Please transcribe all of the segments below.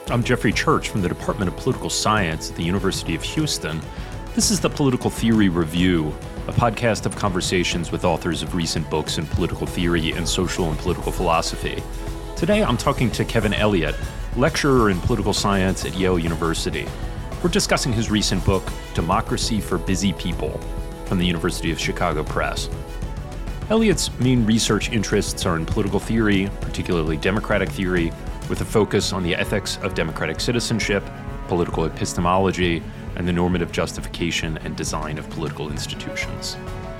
I'm Jeffrey Church from the Department of Political Science at the University of Houston. This is the Political Theory Review, a podcast of conversations with authors of recent books in political theory and social and political philosophy. Today I'm talking to Kevin Elliott, lecturer in political science at Yale University. We're discussing his recent book, Democracy for Busy People, from the University of Chicago Press. Elliott's main research interests are in political theory, particularly democratic theory, with a focus on the ethics of democratic citizenship, political epistemology, and the normative justification and design of political institutions.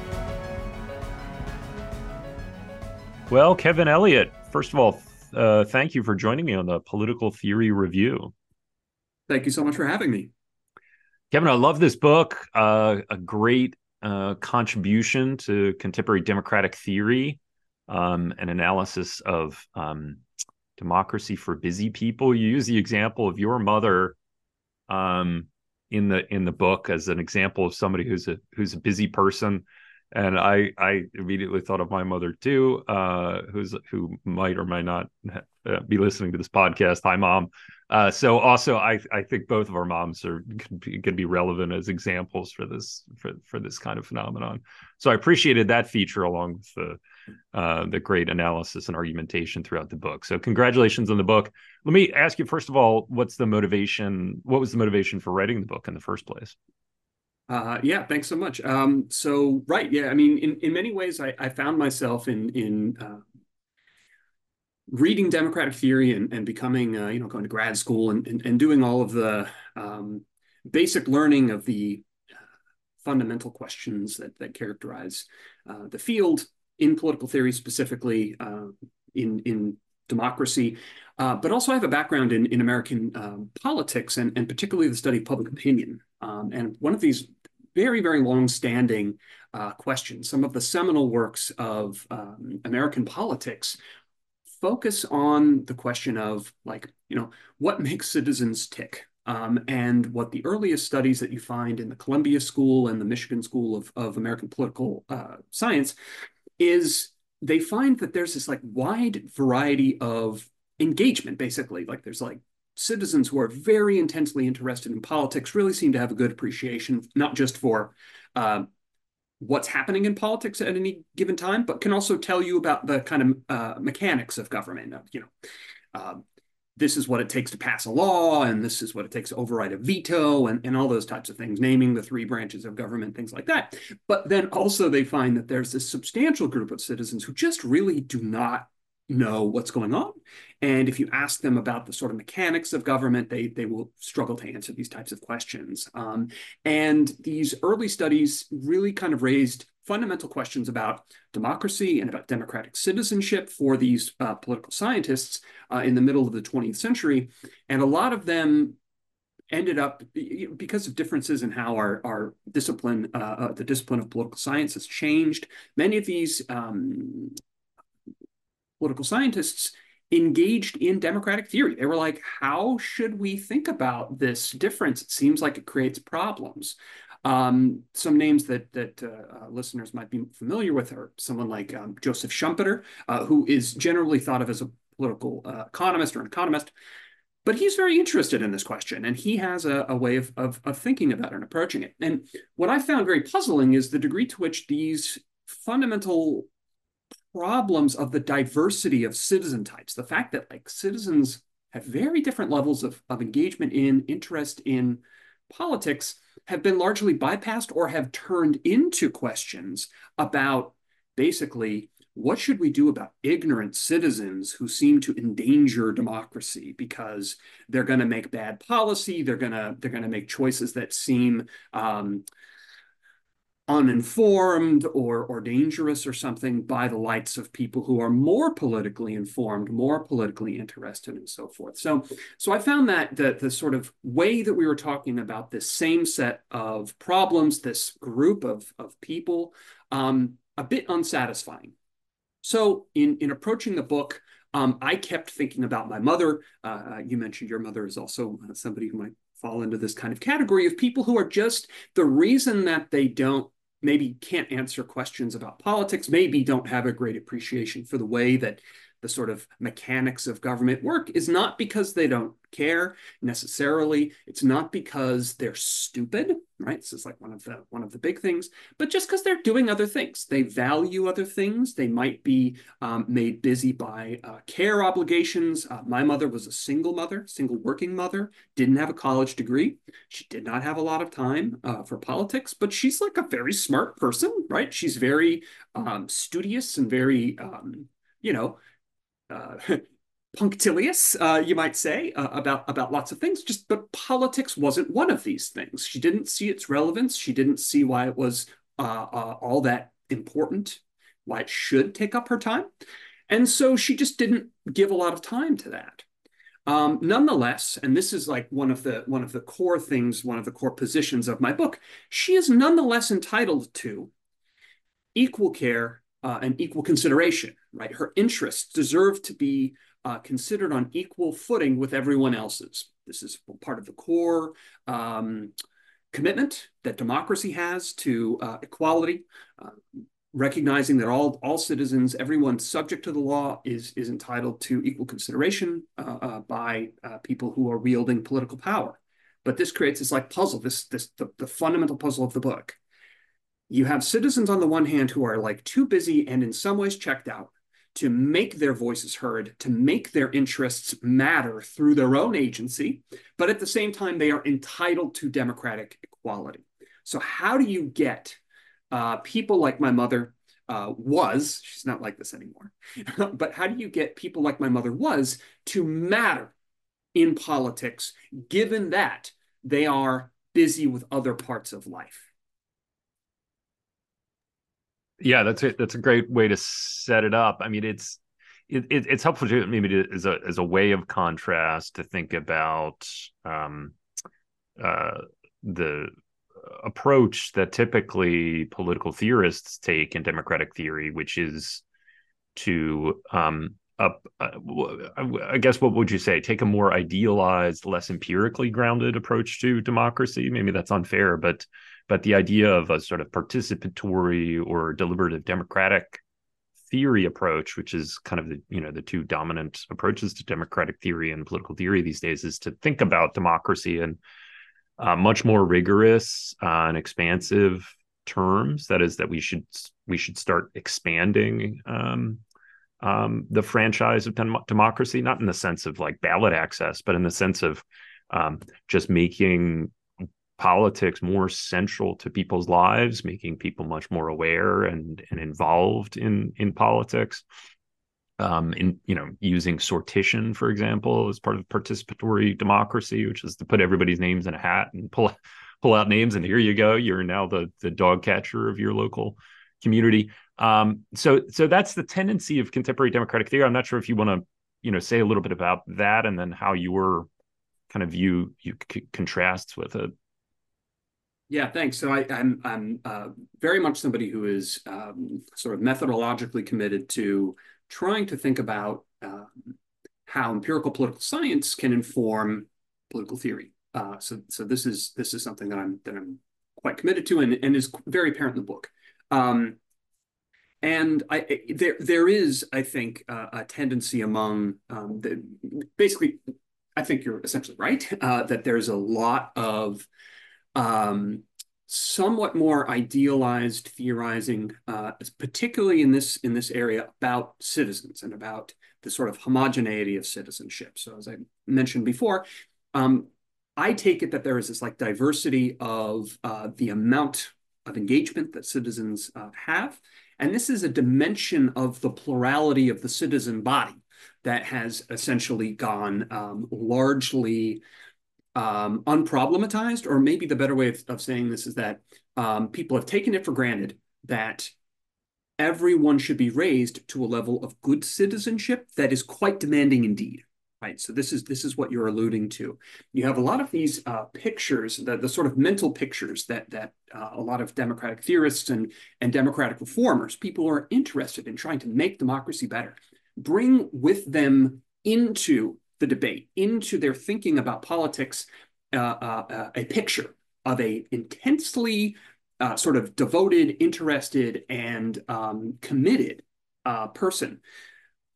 Well, Kevin Elliott, first of all, thank you for joining me on the Political Theory Review. Thank you so much for having me. Kevin, I love this book, a great contribution to contemporary democratic theory, an analysis of democracy for busy people. You use the example of your mother in the book as an example of somebody who's a busy person, and I immediately thought of my mother too, who might or might not be listening to this podcast. Hi, Mom. So also, I think both of our moms could be relevant as examples for this kind of phenomenon. So I appreciated that feature along with the great analysis and argumentation throughout the book. So congratulations on the book. Let me ask you, first of all, what was the motivation for writing the book in the first place? Yeah, thanks so much. I mean, in many ways, I found myself in reading democratic theory and becoming, going to grad school and doing all of the basic learning of the fundamental questions that characterize the field in political theory, specifically in democracy. But also I have a background in American politics and particularly the study of public opinion. And one of these very, very long-standing questions, some of the seminal works of American politics focus on the question of, what makes citizens tick? And what the earliest studies that you find in the Columbia School and the Michigan School of American Political Science is they find that there's this wide variety of engagement, basically. There's citizens who are very intensely interested in politics, really seem to have a good appreciation, not just for what's happening in politics at any given time, but can also tell you about the kind of mechanics of government. This is what it takes to pass a law, and this is what it takes to override a veto, and all those types of things, naming the three branches of government, things like that. But then also they find that there's this substantial group of citizens who just really do not know what's going on. And if you ask them about the sort of mechanics of government, they will struggle to answer these types of questions. And these early studies really kind of raised fundamental questions about democracy and about democratic citizenship for these political scientists in the middle of the 20th century. And a lot of them ended up, because of differences in how our discipline, the discipline of political science has changed, many of these political scientists engaged in democratic theory. They were like, how should we think about this difference? It seems like it creates problems. Some names that listeners might be familiar with are someone like Joseph Schumpeter, who is generally thought of as a political economist or an economist, but he's very interested in this question, and he has a way of thinking about it and approaching it. And what I found very puzzling is the degree to which these fundamental problems of the diversity of citizen types, the fact that citizens have very different levels of engagement in, interest in politics, have been largely bypassed or have turned into questions about basically what should we do about ignorant citizens who seem to endanger democracy because they're going to make bad policy, they're going to make choices that seem uninformed or dangerous or something by the lights of people who are more politically informed, more politically interested, and so forth. So I found that the sort of way that we were talking about this same set of problems, this group of people, a bit unsatisfying. So in approaching the book, I kept thinking about my mother. You mentioned your mother is also somebody who might fall into this kind of category of people who are just the reason that they maybe can't answer questions about politics, maybe don't have a great appreciation for the way that the sort of mechanics of government work is not because they don't care necessarily. It's not because they're stupid, right? This is like one of the big things, but just because they're doing other things. They value other things. They might be made busy by care obligations. My mother was a single mother, single working mother, didn't have a college degree. She did not have a lot of time for politics, but she's like a very smart person, right? She's very studious and very, you know, uh, punctilious, you might say, about lots of things. Just but politics wasn't one of these things. She didn't see its relevance. She didn't see why it was all that important, why it should take up her time, and so she just didn't give a lot of time to that. Nonetheless, and this is like one of the core things, one of the core positions of my book, she is nonetheless entitled to equal care and equal consideration, right? Her interests deserve to be considered on equal footing with everyone else's. This is part of the core commitment that democracy has to equality, recognizing that all citizens, everyone subject to the law, is entitled to equal consideration by people who are wielding political power. But this creates this like puzzle, the fundamental puzzle of the book. You have citizens on the one hand who are like too busy and in some ways checked out to make their voices heard, to make their interests matter through their own agency, but at the same time, they are entitled to democratic equality. So how do you get people like my mother she's not like this anymore, but how do you get people like my mother was to matter in politics, given that they are busy with other parts of life? Yeah, that's a great way to set it up. I mean, it's helpful to maybe as a way of contrast to think about uh, the approach that typically political theorists take in democratic theory, which is to I guess what would you say? Take a more idealized, less empirically grounded approach to democracy. Maybe that's unfair, but the idea of a sort of participatory or deliberative democratic theory approach, which is kind of the two dominant approaches to democratic theory and political theory these days, is to think about democracy in much more rigorous and expansive terms. That is, that we should start expanding the franchise of democracy, not in the sense of like ballot access, but in the sense of just making politics more central to people's lives, making people much more aware and involved in politics. Using sortition, for example, as part of participatory democracy, which is to put everybody's names in a hat and pull out names, and here you go, you're now the dog catcher of your local community. So that's the tendency of contemporary democratic theory. I'm not sure if you want to, say a little bit about that, and then how your kind of view contrasts with it. Yeah, thanks. So I'm very much somebody who is sort of methodologically committed to trying to think about how empirical political science can inform political theory. So this is something that I'm quite committed to, and is very apparent in the book. And there is, I think, a tendency among basically, I think you're essentially right, that there's a lot of somewhat more idealized theorizing, particularly in this area, about citizens and about the sort of homogeneity of citizenship. So as I mentioned before, I take it that there is this like diversity of the amount of engagement that citizens have. And this is a dimension of the plurality of the citizen body that has essentially gone largely unproblematized, or maybe the better way of saying this is that people have taken it for granted that everyone should be raised to a level of good citizenship that is quite demanding indeed. Right. So this is what you're alluding to. You have a lot of these pictures, the sort of mental pictures that a lot of democratic theorists and democratic reformers, people who are interested in trying to make democracy better, bring with them into the debate, into their thinking about politics, a picture of a intensely sort of devoted, interested, and committed person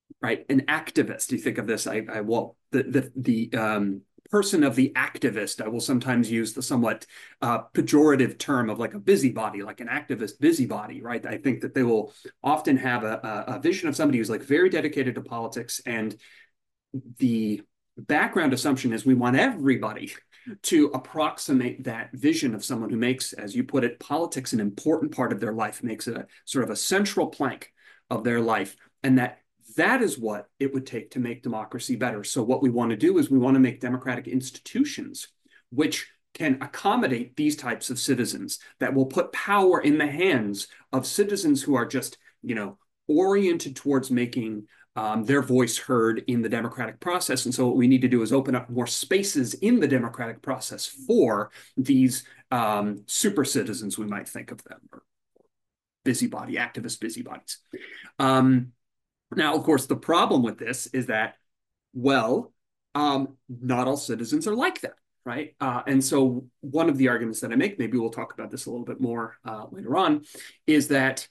right? An activist. You think of this. I will the person of the activist. I will sometimes use the somewhat pejorative term of like a busybody, like an activist busybody, right? I think that they will often have a vision of somebody who's like very dedicated to politics, and the background assumption is we want everybody to approximate that vision of someone who makes, as you put it, politics an important part of their life, makes it a sort of a central plank of their life, and that is what it would take to make democracy better. So what we want to do is we want to make democratic institutions which can accommodate these types of citizens, that will put power in the hands of citizens who are just, oriented towards making their voice heard in the democratic process. And so what we need to do is open up more spaces in the democratic process for these super citizens, we might think of them, or busybody, activist busybodies. Now, of course, the problem with this is that, well, not all citizens are like that, right? And so one of the arguments that I make, maybe we'll talk about this a little bit more later on, is that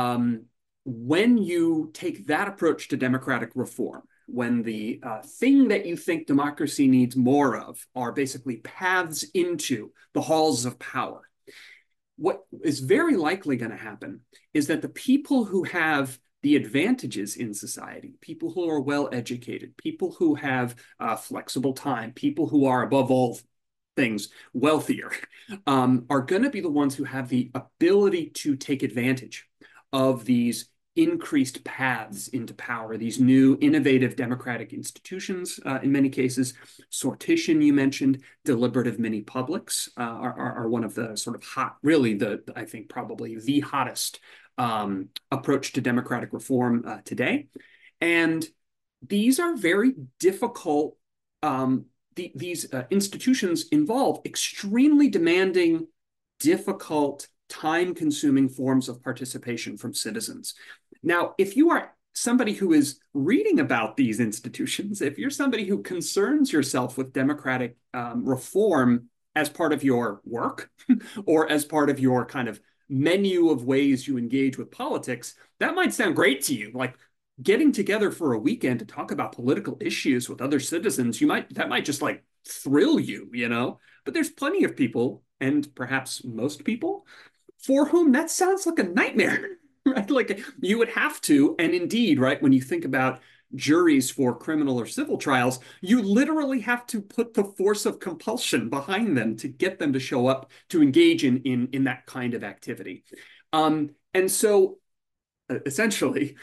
when you take that approach to democratic reform, when the thing that you think democracy needs more of are basically paths into the halls of power, what is very likely going to happen is that the people who have the advantages in society, people who are well educated, people who have flexible time, people who are above all things wealthier, are going to be the ones who have the ability to take advantage of these increased paths into power, these new innovative democratic institutions, in many cases. Sortition, you mentioned, deliberative mini publics are one of the sort of hot, really I think probably the hottest approach to democratic reform today. And these are very difficult. These institutions involve extremely demanding, difficult, time-consuming forms of participation from citizens. Now, if you are somebody who is reading about these institutions, if you're somebody who concerns yourself with democratic reform as part of your work or as part of your kind of menu of ways you engage with politics, that might sound great to you. Like getting together for a weekend to talk about political issues with other citizens, that might just like thrill you, But there's plenty of people, and perhaps most people, for whom that sounds like a nightmare, right? Like you would have to, and indeed, right, when you think about juries for criminal or civil trials, you literally have to put the force of compulsion behind them to get them to show up to engage in that kind of activity. And so essentially,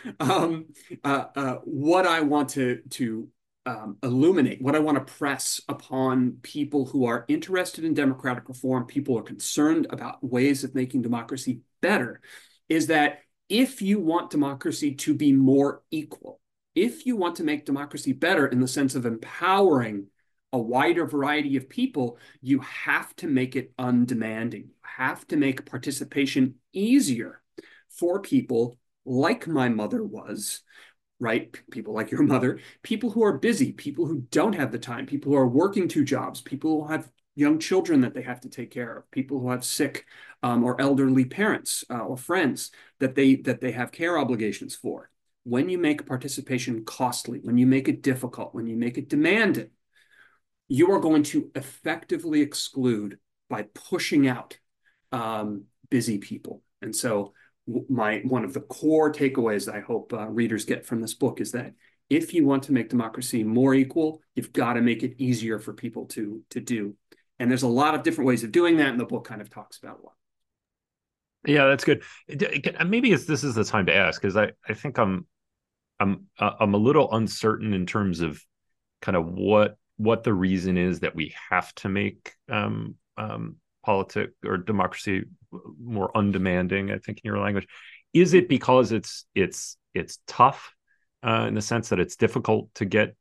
what I want to illuminate, what I want to press upon people who are interested in democratic reform, people who are concerned about ways of making democracy better, is that if you want democracy to be more equal, if you want to make democracy better in the sense of empowering a wider variety of people, you have to make it undemanding. You have to make participation easier for people like my mother was, right? People like your mother, people who are busy, people who don't have the time, people who are working two jobs, people who have young children that they have to take care of, people who have sick or elderly parents or friends that they have care obligations for. When you make participation costly, when you make it difficult, when you make it demanding, you are going to effectively exclude by pushing out busy people. And so one of the core takeaways that I hope readers get from this book is that if you want to make democracy more equal, you've got to make it easier for people to do. And there's a lot of different ways of doing that, and the book kind of talks about a lot. Yeah, that's good. Maybe this is the time to ask, because I think I'm a little uncertain in terms of kind of what the reason is that we have to make politics or democracy more undemanding, I think, in your language. Is it because it's tough in the sense that it's difficult to get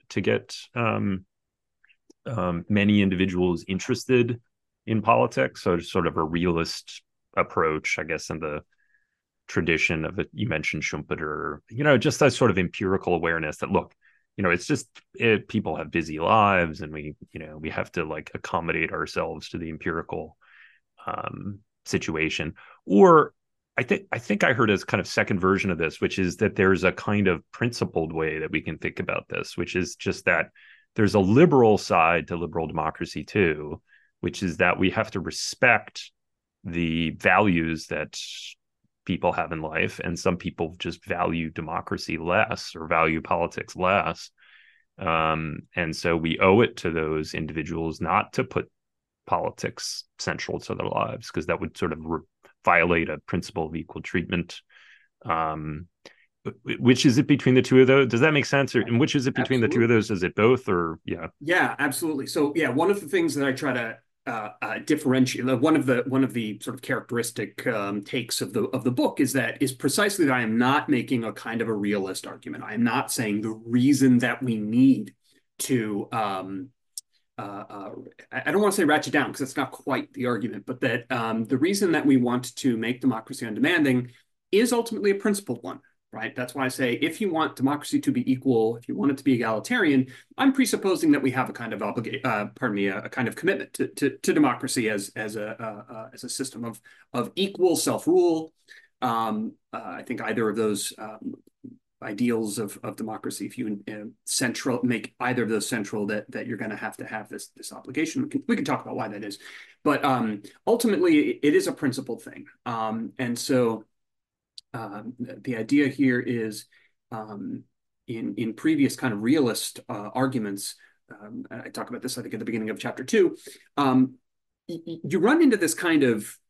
many individuals interested in politics? So sort of a realist approach, I guess, in the tradition of it. You mentioned Schumpeter, just that sort of empirical awareness that, look, it's just people have busy lives, and we have to like accommodate ourselves to the empirical situation. Or I think I heard a kind of second version of this, which is that there's a kind of principled way that we can think about this, which is just that there's a liberal side to liberal democracy too, which is that we have to respect the values that people have in life, and some people just value democracy less or value politics less. And so we owe it to those individuals not to put politics central to their lives, because that would sort of violate a principle of equal treatment. Which is it between the two of those? Does that make sense? Or and which is it between the two of those? Is it both? Or Yeah, absolutely. So yeah, one of the things that I try to differentiate, one of the sort of characteristic takes of the book is precisely that I am not making a kind of a realist argument. I am not saying the reason that we need to I don't want to say ratchet down, because that's not quite the argument, but that the reason that we want to make democracy undemanding is ultimately a principled one, right? That's why I say if you want democracy to be equal, if you want it to be egalitarian, I'm presupposing that we have a kind of a kind of commitment to democracy as a system of equal self-rule. I think either of those ideals of democracy, if you make either of those central, that you're going to have this obligation. We can talk about why that is, but ultimately it is a principled thing. And so the idea here is in previous kind of realist arguments, I talk about this, I think, at the beginning of chapter 2, you run into this kind of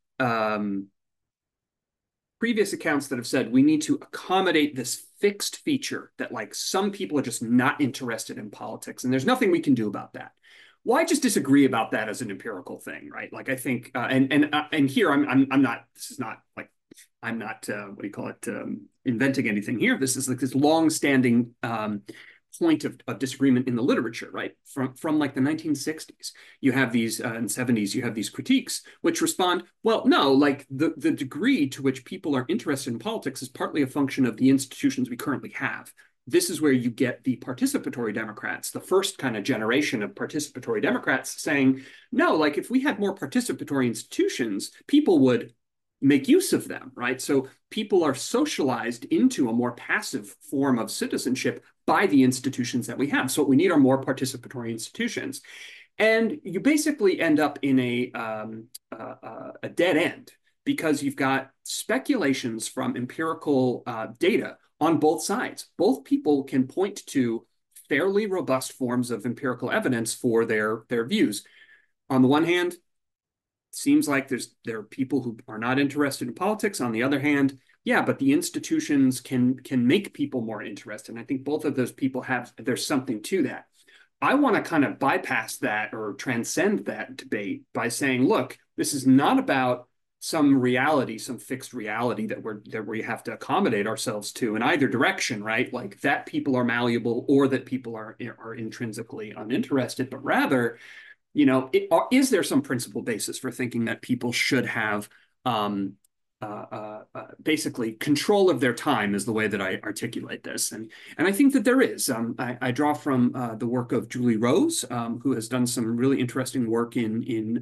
previous accounts that have said we need to accommodate this fixed feature that, like, some people are just not interested in politics, and there's nothing we can do about that. Well, I just disagree about that as an empirical thing, right? Like, I think, and here I'm not. This is not like I'm not what do you call it? Inventing anything here. This is like this long-standing point of disagreement in the literature, right? From like the 1960s, you have these and 70s, you have these critiques which respond, well, no, like the degree to which people are interested in politics is partly a function of the institutions we currently have. This is where you get the participatory Democrats, the first kind of generation of participatory Democrats, saying, no, like if we had more participatory institutions, people would make use of them, right? So people are socialized into a more passive form of citizenship by the institutions that we have. So what we need are more participatory institutions. And you basically end up in a dead end, because you've got speculations from empirical data on both sides. Both people can point to fairly robust forms of empirical evidence for their views. On the one hand, seems like there are people who are not interested in politics. On the other hand, yeah, but the institutions can make people more interested. And I think both of those people there's something to that. I want to kind of bypass that or transcend that debate by saying, look, this is not about some reality, some fixed reality that we have to accommodate ourselves to in either direction, right? Like that people are malleable or that people are intrinsically uninterested, but rather, is there some principal basis for thinking that people should have basically control of their time, is the way that I articulate this. And I think that there is. I draw from the work of Julie Rose, who has done some really interesting work in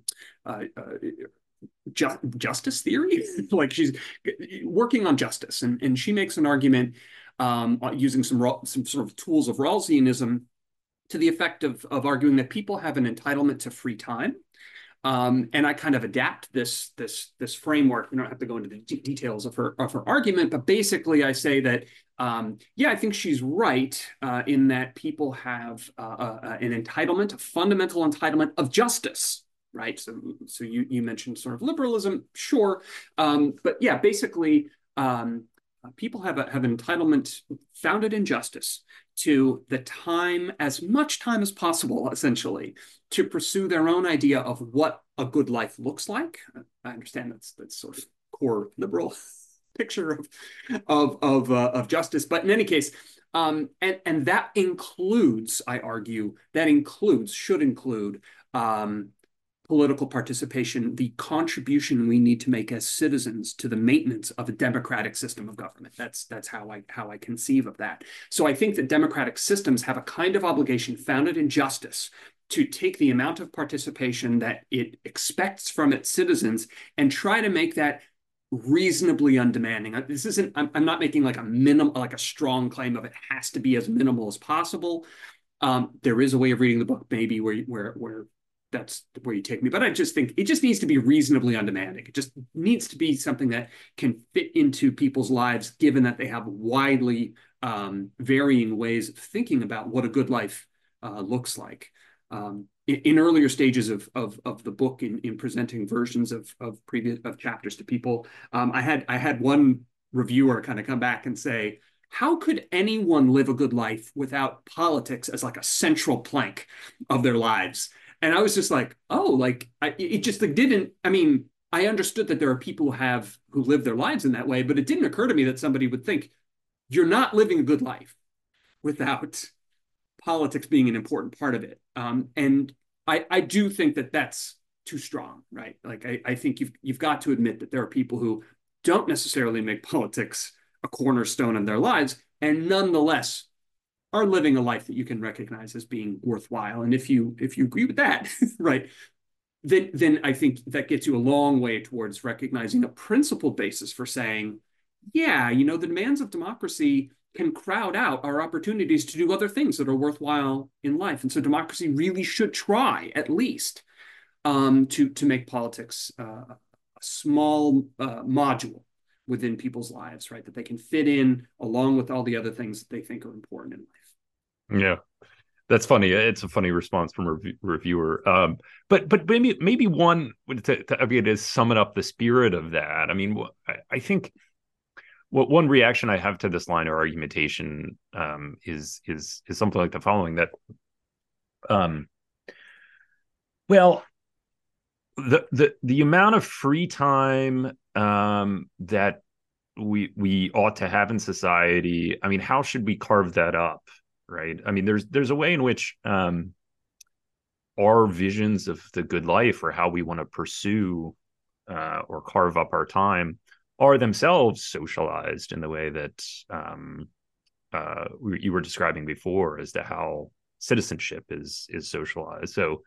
justice theory. Like she's working on justice, and she makes an argument using some sort of tools of Rawlsianism to the effect of arguing that people have an entitlement to free time. And I kind of adapt this framework. We don't have to go into the details of her argument, but basically I say that yeah, I think she's right in that people have an entitlement, a fundamental entitlement of justice, right? So you mentioned sort of liberalism, sure, but yeah, basically people have an entitlement founded in justice to the time, as much time as possible, essentially, to pursue their own idea of what a good life looks like. I understand that's sort of core liberal picture of justice, but in any case, and that includes, I argue, should include political participation, the contribution we need to make as citizens to the maintenance of a democratic system of government. That's how I conceive of that. So I think that democratic systems have a kind of obligation founded in justice to take the amount of participation that it expects from its citizens and try to make that reasonably undemanding. This isn't, I'm not making like a minimum, like a strong claim of it has to be as minimal as possible. There is a way of reading the book, maybe where that's where you take me. But I just think it just needs to be reasonably undemanding. It just needs to be something that can fit into people's lives, given that they have widely varying ways of thinking about what a good life looks like. In earlier stages of the book, in presenting versions of previous of chapters to people, I had one reviewer kind of come back and say, how could anyone live a good life without politics as like a central plank of their lives? And I was just like, oh, like it just like, didn't. I mean, I understood that there are people who live their lives in that way, but it didn't occur to me that somebody would think you're not living a good life without politics being an important part of it. And I do think that that's too strong, right? Like I think you've got to admit that there are people who don't necessarily make politics a cornerstone of their lives, and nonetheless are living a life that you can recognize as being worthwhile. And if you agree with that, right, then I think that gets you a long way towards recognizing a principled basis for saying, yeah, the demands of democracy can crowd out our opportunities to do other things that are worthwhile in life. And so democracy really should try, at least, to make politics a small module within people's lives, right? That they can fit in along with all the other things that they think are important in life. Yeah. That's funny. It's a funny response from a reviewer. But maybe one to sum it up the spirit of that. I mean, I think what one reaction I have to this line of argumentation is something like the following: that well, the amount of free time that we ought to have in society. I mean, how should we carve that up? Right. I mean, there's a way in which our visions of the good life, or how we want to pursue or carve up our time, are themselves socialized in the way that you were describing before, as to how citizenship is socialized. So,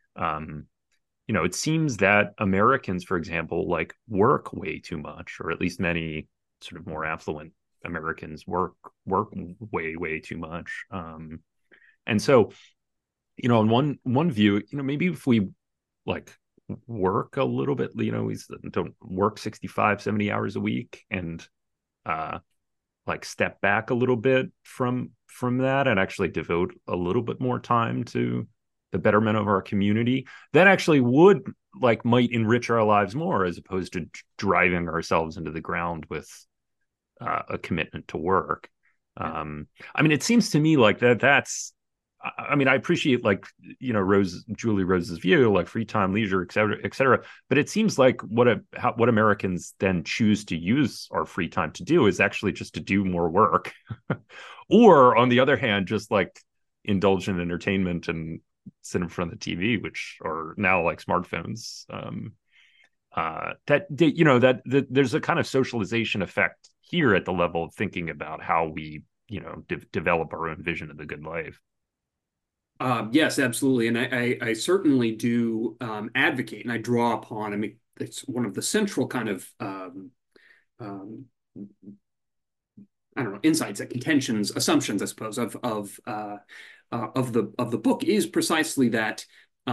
it seems that Americans, for example, like work way too much, or at least many sort of more affluent Americans work way too much. And so, in one view, maybe if we like work a little bit, we don't work 65, 70 hours a week, and like step back a little bit from that, and actually devote a little bit more time to the betterment of our community, that actually might enrich our lives more, as opposed to driving ourselves into the ground with a commitment to work. I mean, it seems to me like that's, I mean, I appreciate Julie Rose's view, like free time, leisure, et cetera. But it seems like what Americans then choose to use our free time to do is actually just to do more work, or on the other hand, just like indulge in entertainment and sit in front of the TV, which are now like smartphones. That there's a kind of socialization effect here at the level of thinking about how we develop our own vision of the good life. Yes, absolutely. And I certainly do advocate, and I draw upon, I mean, it's one of the central kind of, I don't know, insights, contentions, assumptions, I suppose, of the book, is precisely that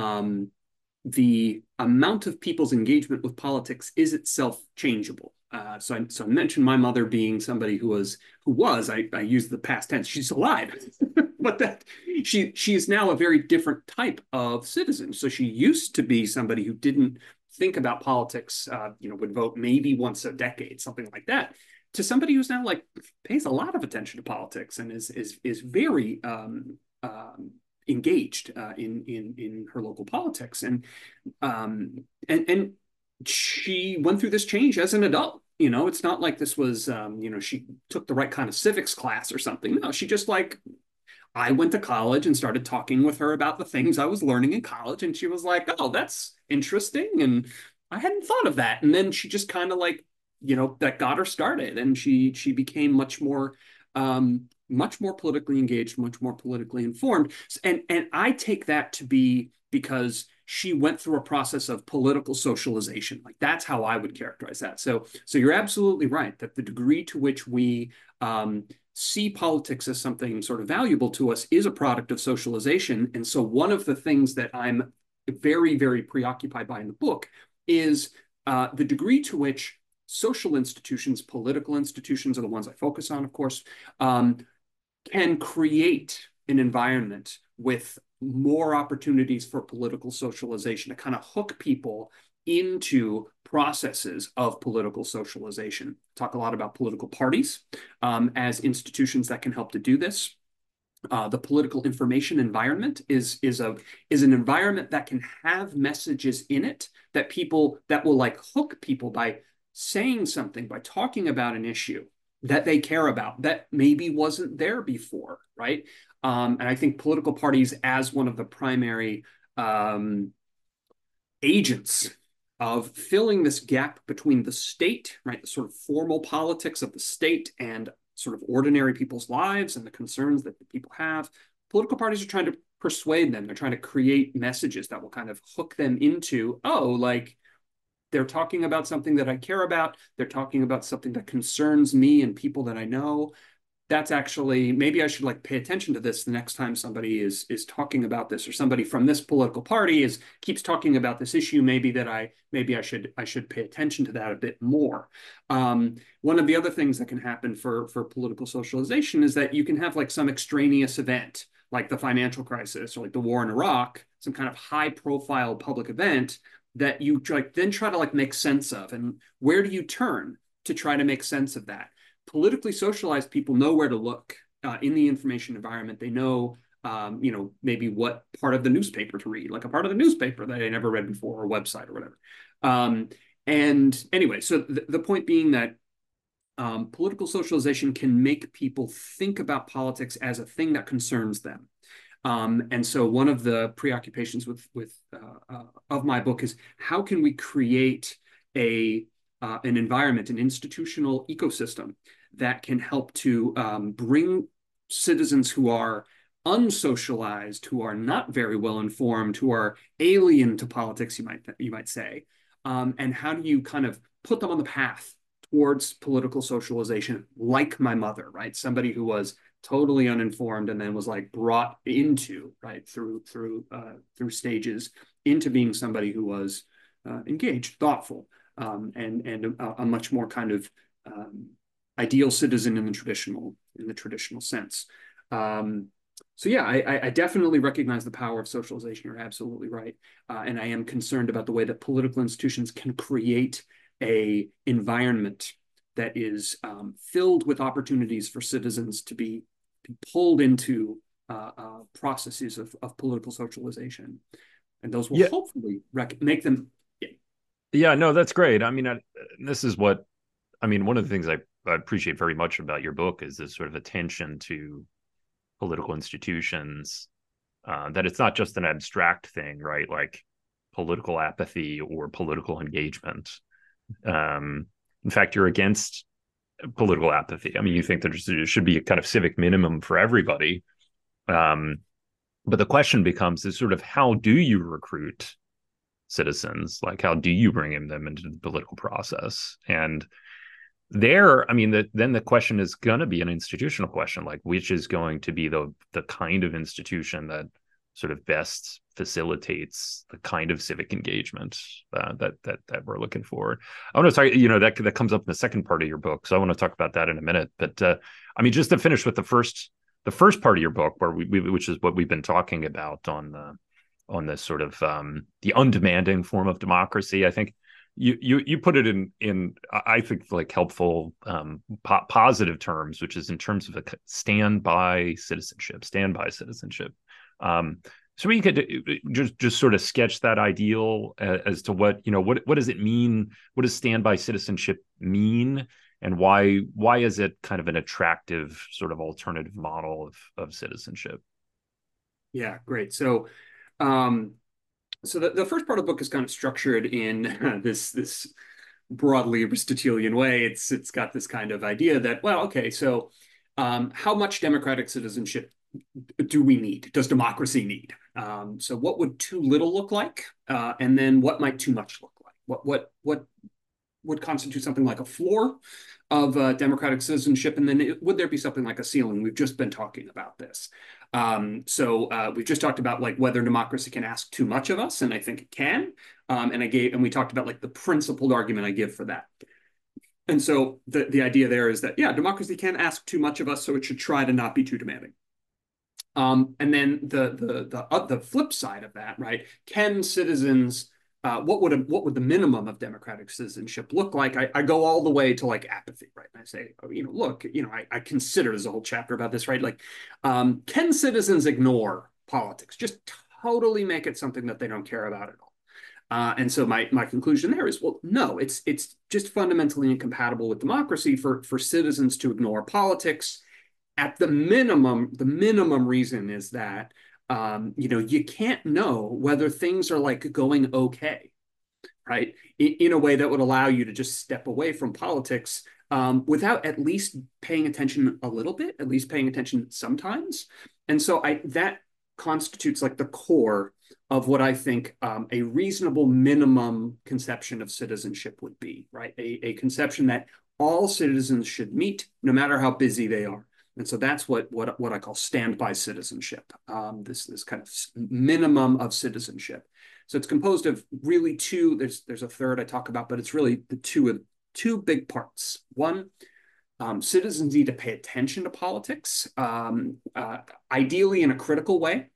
the amount of people's engagement with politics is itself changeable. So I mentioned my mother being somebody who was I use the past tense, she's alive, but that she is now a very different type of citizen. So she used to be somebody who didn't think about politics, would vote maybe once a decade, something like that, to somebody who's now like pays a lot of attention to politics and is very engaged in her local politics, and she went through this change as an adult. It's not like this was she took the right kind of civics class or something. No, she just like, I went to college and started talking with her about the things I was learning in college, and she was like, "Oh, that's interesting," and I hadn't thought of that. And then she just kind of like, that got her started, and she became much more politically engaged, much more politically informed. And I take that to be because she went through a process of political socialization. Like that's how I would characterize that. So you're absolutely right that the degree to which we see politics as something sort of valuable to us is a product of socialization. And so one of the things that I'm very, very preoccupied by in the book is the degree to which social institutions, political institutions are the ones I focus on, of course, can create an environment with more opportunities for political socialization to kind of hook people into processes of political socialization. Talk a lot about political parties as institutions that can help to do this. The political information environment is an environment that can have messages in it that will like hook people by saying something, by talking about an issue that they care about that maybe wasn't there before, right? And I think political parties as one of the primary agents of filling this gap between the state, right, the sort of formal politics of the state and sort of ordinary people's lives and the concerns that the people have. Political parties are trying to persuade them. They're trying to create messages that will kind of hook them into, oh, like they're talking about something that I care about. They're talking about something that concerns me and people that I know. That's actually, maybe I should like pay attention to this the next time somebody is talking about this, or somebody from this political party keeps talking about this issue. Maybe I should pay attention to that a bit more. One of the other things that can happen for political socialization is that you can have like some extraneous event, like the financial crisis or like the war in Iraq, some kind of high profile public event that you like then try to like make sense of. And where do you turn to try to make sense of that? Politically socialized people know where to look in the information environment. They know, maybe what part of the newspaper to read, like a part of the newspaper that I never read before, or a website or whatever. And anyway, so the point being that political socialization can make people think about politics as a thing that concerns them. And so one of the preoccupations of my book is how can we create an environment, an institutional ecosystem that can help to bring citizens who are unsocialized, who are not very well informed, who are alien to politics, you might say, and how do you kind of put them on the path towards political socialization, like my mother, right? Somebody who was totally uninformed and then was like brought into, right, through stages into being somebody who was engaged, thoughtful, and a much more kind of ideal citizen in the traditional sense. So yeah, I definitely recognize the power of socialization. You're absolutely right, and I am concerned about the way that political institutions can create a environment that is filled with opportunities for citizens to be pulled into processes of political socialization, and those will hopefully make them. Yeah, no, that's great. I mean, this is what I mean. One of the things I appreciate very much about your book is this sort of attention to political institutions. That it's not just an abstract thing, right? Like political apathy or political engagement. In fact, you're against political apathy. I mean, you think that there should be a kind of civic minimum for everybody. But the question becomes is sort of how do you recruit citizens? Like, how do you bring them into the political process? And there, I mean, then the question is going to be an institutional question, like which is going to be the kind of institution that sort of best facilitates the kind of civic engagement that we're looking for. I want to talk, that comes up in the second part of your book, so I want to talk about that in a minute. But I mean, just to finish with the first part of your book, where which is what we've been talking about on this sort of the undemanding form of democracy. I think you put it in I think like helpful positive terms, which is in terms of a standby citizenship. So we could just sort of sketch that ideal as to what does it mean? What does standby citizenship mean? And why is it kind of an attractive sort of alternative model of citizenship? Yeah, great. So the first part of the book is kind of structured in this broadly Aristotelian way. It's got this kind of idea that, well, okay, so how much democratic citizenship do we need? Does democracy need? So what would too little look like? And then what might too much look like? What would constitute something like a floor of democratic citizenship, and then would there be something like a ceiling? We've just been talking about this. So we've just talked about like whether democracy can ask too much of us, and I think it can. And we talked about like the principled argument I give for that. And so the idea there is that, yeah, democracy can ask too much of us, so it should try to not be too demanding. And then the flip side of that, right? Can citizens what would the minimum of democratic citizenship look like? I go all the way to like apathy, right? And I say, oh, look, I consider there's a whole chapter about this, right? Like, can citizens ignore politics? Just totally make it something that they don't care about at all. And so my conclusion there is, well, no, it's just fundamentally incompatible with democracy for citizens to ignore politics. At the minimum reason is that you can't know whether things are like going okay, right? In a way that would allow you to just step away from politics without at least paying attention a little bit, at least paying attention sometimes. And so that constitutes like the core of what I think a reasonable minimum conception of citizenship would be, right? A conception that all citizens should meet, no matter how busy they are. And so that's what I call standby citizenship, this kind of minimum of citizenship. So it's composed of really two, there's a third I talk about, but it's really the two big parts. One, citizens need to pay attention to politics, ideally in a critical way.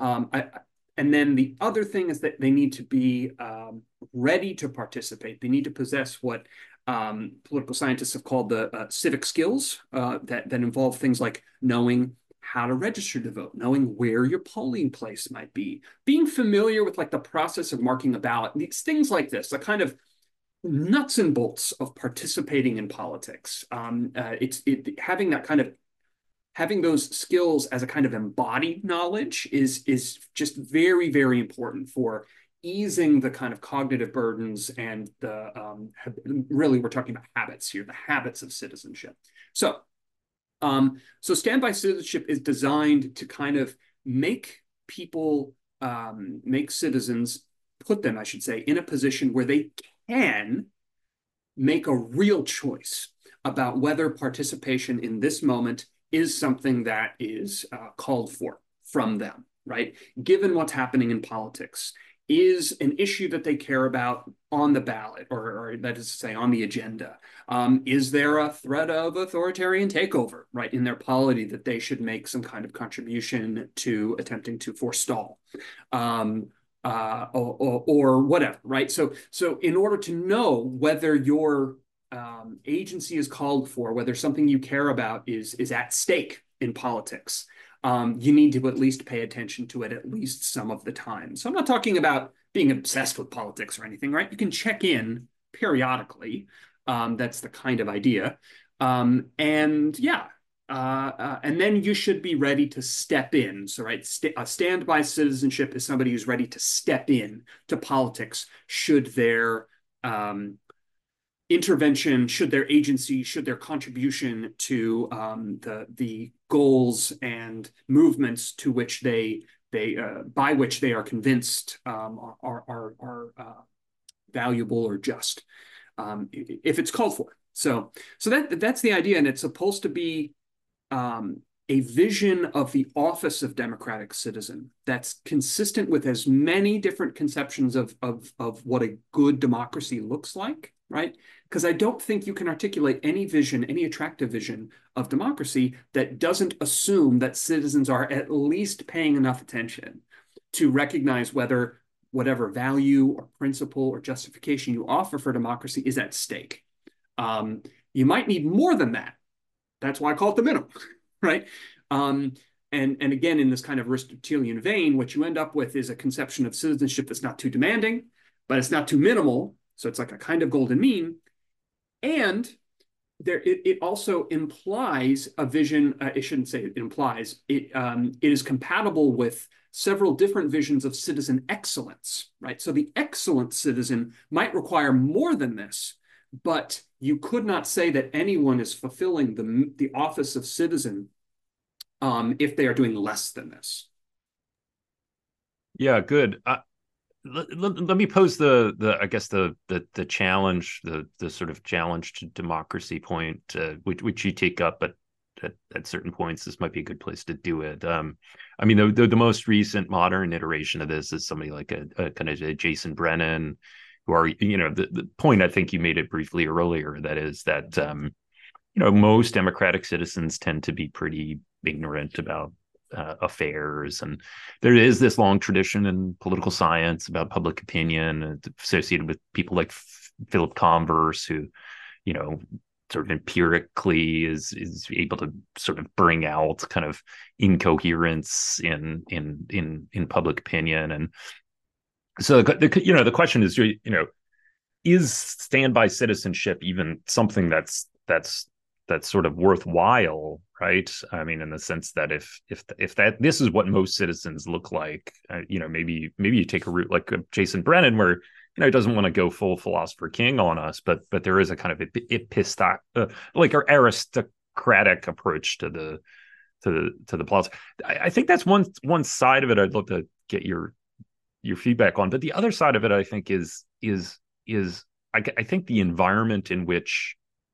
And then the other thing is that they need to be ready to participate. They need to possess what political scientists have called the civic skills that involve things like knowing how to register to vote, knowing where your polling place might be, being familiar with like the process of marking a ballot, these things like this, the kind of nuts and bolts of participating in politics. Having that kind of having those skills as a kind of embodied knowledge is just very, very important for easing the kind of cognitive burdens and really we're talking about habits here, the habits of citizenship. So standby citizenship is designed to kind of make people, make citizens, put them, I should say, in a position where they can make a real choice about whether participation in this moment is something that is called for from them, right? Given what's happening in politics, is an issue that they care about on the ballot, or that is to say, on the agenda? Is there a threat of authoritarian takeover, right, in their polity that they should make some kind of contribution to attempting to forestall? Or whatever, right? So in order to know whether your agency is called for, whether something you care about is at stake in politics, you need to at least pay attention to it at least some of the time. So I'm not talking about being obsessed with politics or anything, right? You can check in periodically. That's the kind of idea. And yeah, and then you should be ready to step in. So, right, standby citizenship is somebody who's ready to step in to politics should their intervention, should their agency, should their contribution to the goals and movements to which by which they are convinced are valuable or just, if it's called for. So that's the idea, and it's supposed to be a vision of the office of democratic citizen that's consistent with as many different conceptions of what a good democracy looks like, right? Because I don't think you can articulate any vision, any attractive vision of democracy that doesn't assume that citizens are at least paying enough attention to recognize whether whatever value or principle or justification you offer for democracy is at stake. You might need more than that. That's why I call it the minimum, right? And again, in this kind of Aristotelian vein, what you end up with is a conception of citizenship that's not too demanding, but it's not too minimal. So it's like a kind of golden mean. And it also implies a vision. I shouldn't say it implies. It is compatible with several different visions of citizen excellence, right? So the excellent citizen might require more than this, but you could not say that anyone is fulfilling the office of citizen if they are doing less than this. Yeah, good. Let me pose the I guess the challenge, the sort of challenge to democracy point, which you take up, but at certain points this might be a good place to do it. I mean, the most recent modern iteration of this is somebody like a kind of a Jason Brennan, who are, the point I think you made it briefly earlier, that is that most democratic citizens tend to be pretty ignorant about affairs. And there is this long tradition in political science about public opinion associated with people like Philip Converse, who, you know, sort of empirically is able to sort of bring out kind of incoherence in public opinion. And so the question is, is standby citizenship even something that's sort of worthwhile, right? I mean, in the sense that if that this is what most citizens look like, maybe you take a route like Jason Brennan, where he doesn't want to go full philosopher king on us, but there is a kind of like our aristocratic approach to the plots. I think that's one side of it. I'd love to get your feedback on, but the other side of it, I think, is I think the environment in which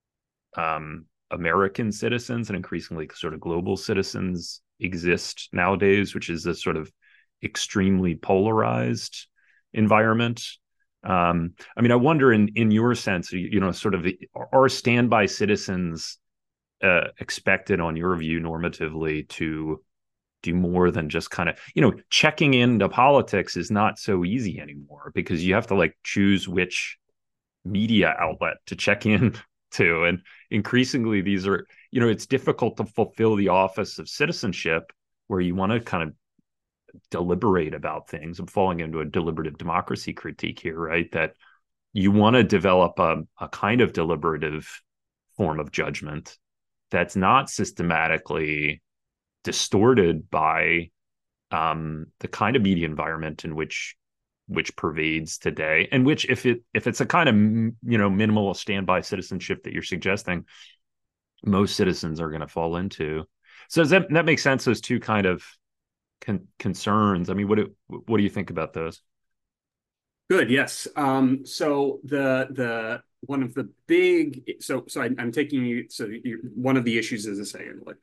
American citizens and increasingly sort of global citizens exist nowadays, which is this sort of extremely polarized environment. I mean, I wonder, in your sense, sort of are standby citizens expected, on your view, normatively, to do more than just kind of, checking into politics is not so easy anymore, because you have to like choose which media outlet to check in to. And increasingly these are, it's difficult to fulfill the office of citizenship, where you want to kind of deliberate about things. I'm falling into a deliberative democracy critique here, right? That you want to develop a kind of deliberative form of judgment that's not systematically distorted by the kind of media environment in which pervades today, and which, if it's a kind of minimal standby citizenship that you're suggesting, most citizens are going to fall into. So does that make sense? Those two kind of concerns. I mean, what do you think about those? Good. Yes. So the one of the big I'm taking you. So one of the issues is to say, like,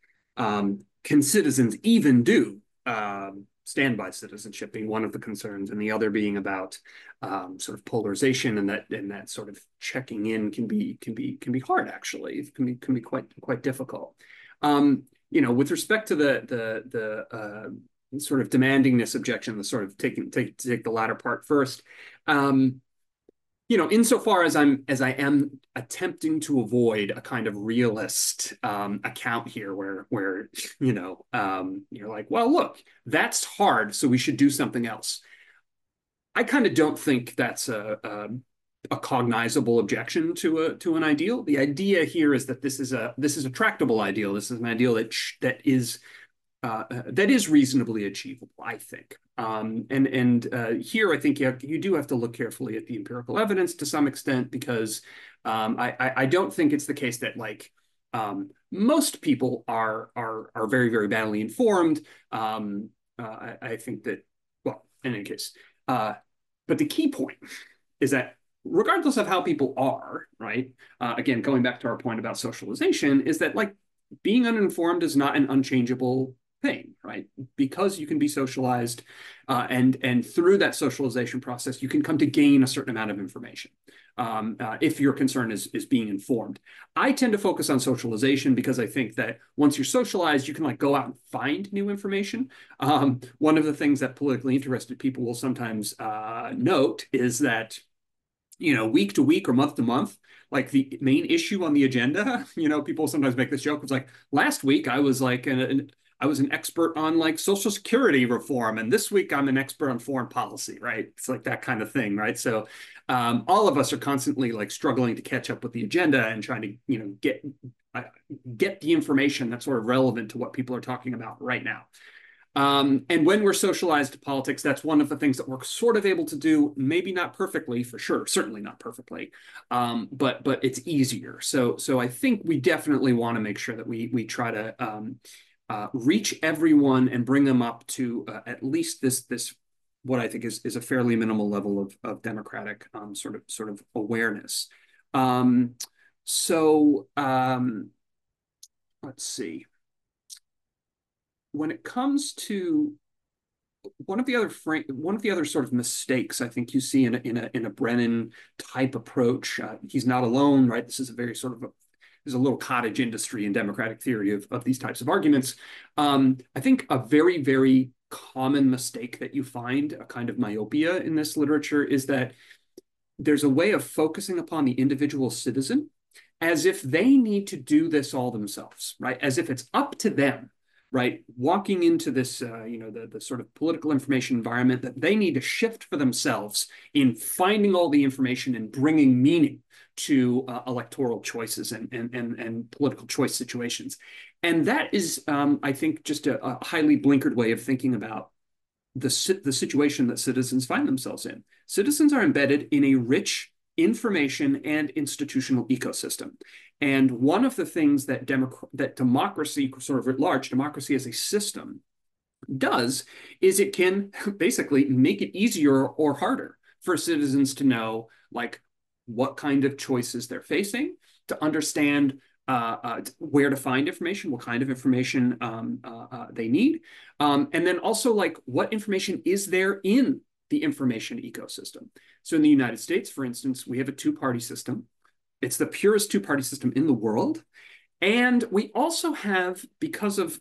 can citizens even do standby citizenship, being one of the concerns, and the other being about sort of polarization, and that sort of checking in can be hard. Actually, it can be quite difficult. With respect to the sort of demandingness objection, the sort of take the latter part first. Insofar as I am attempting to avoid a kind of realist account here, where you're like, well, look, that's hard, so we should do something else. I kind of don't think that's a cognizable objection to an ideal. The idea here is that this is a tractable ideal. This is an ideal that is reasonably achievable, I think. Here, I think you do have to look carefully at the empirical evidence to some extent, because I don't think it's the case that, like, most people are very, very badly informed. I think that, well, in any case, but the key point is that regardless of how people are, right? Again, going back to our point about socialization, is that, like, being uninformed is not an unchangeable thing, right? Because you can be socialized, and through that socialization process, you can come to gain a certain amount of information. If your concern is being informed, I tend to focus on socialization, because I think that once you're socialized, you can, like, go out and find new information. One of the things that politically interested people will sometimes note is that, week to week or month to month, like, the main issue on the agenda, people sometimes make this joke. It's like, last week I was like I was an expert on, like, Social Security reform, and this week I'm an expert on foreign policy, right? It's like that kind of thing, right? So all of us are constantly, like, struggling to catch up with the agenda and trying to, get the information that's sort of relevant to what people are talking about right now. And when we're socialized to politics, that's one of the things that we're sort of able to do, maybe not perfectly, for sure, certainly not perfectly, but it's easier. So I think we definitely want to make sure that we try to reach everyone and bring them up to at least this what I think is a fairly minimal level of democratic sort of awareness. Um, so let's see. When it comes to one of the other sort of mistakes I think you see in a Brennan type approach, he's not alone, right? This is a very sort of there's a little cottage industry in democratic theory of these types of arguments. I think a very common mistake that you find, a kind of myopia in this literature, is that there's a way of focusing upon the individual citizen as if they need to do this all themselves, right? As if it's up to them, right? Walking into this, the sort of political information environment that they need to shift for themselves in finding all the information and bringing meaning to electoral choices and political choice situations. And that is, I think, just a highly blinkered way of thinking about the situation that citizens find themselves in. Citizens are embedded in a rich information and institutional ecosystem. And one of the things that democracy, sort of at large, democracy as a system, does is it can basically make it easier or harder for citizens to know, like, what kind of choices they're facing, to understand where to find information, what kind of information they need, and then also, like, what information is there in the information ecosystem. So in the United States, for instance, we have a two-party system. It's the purest two-party system in the world. And we also have, because of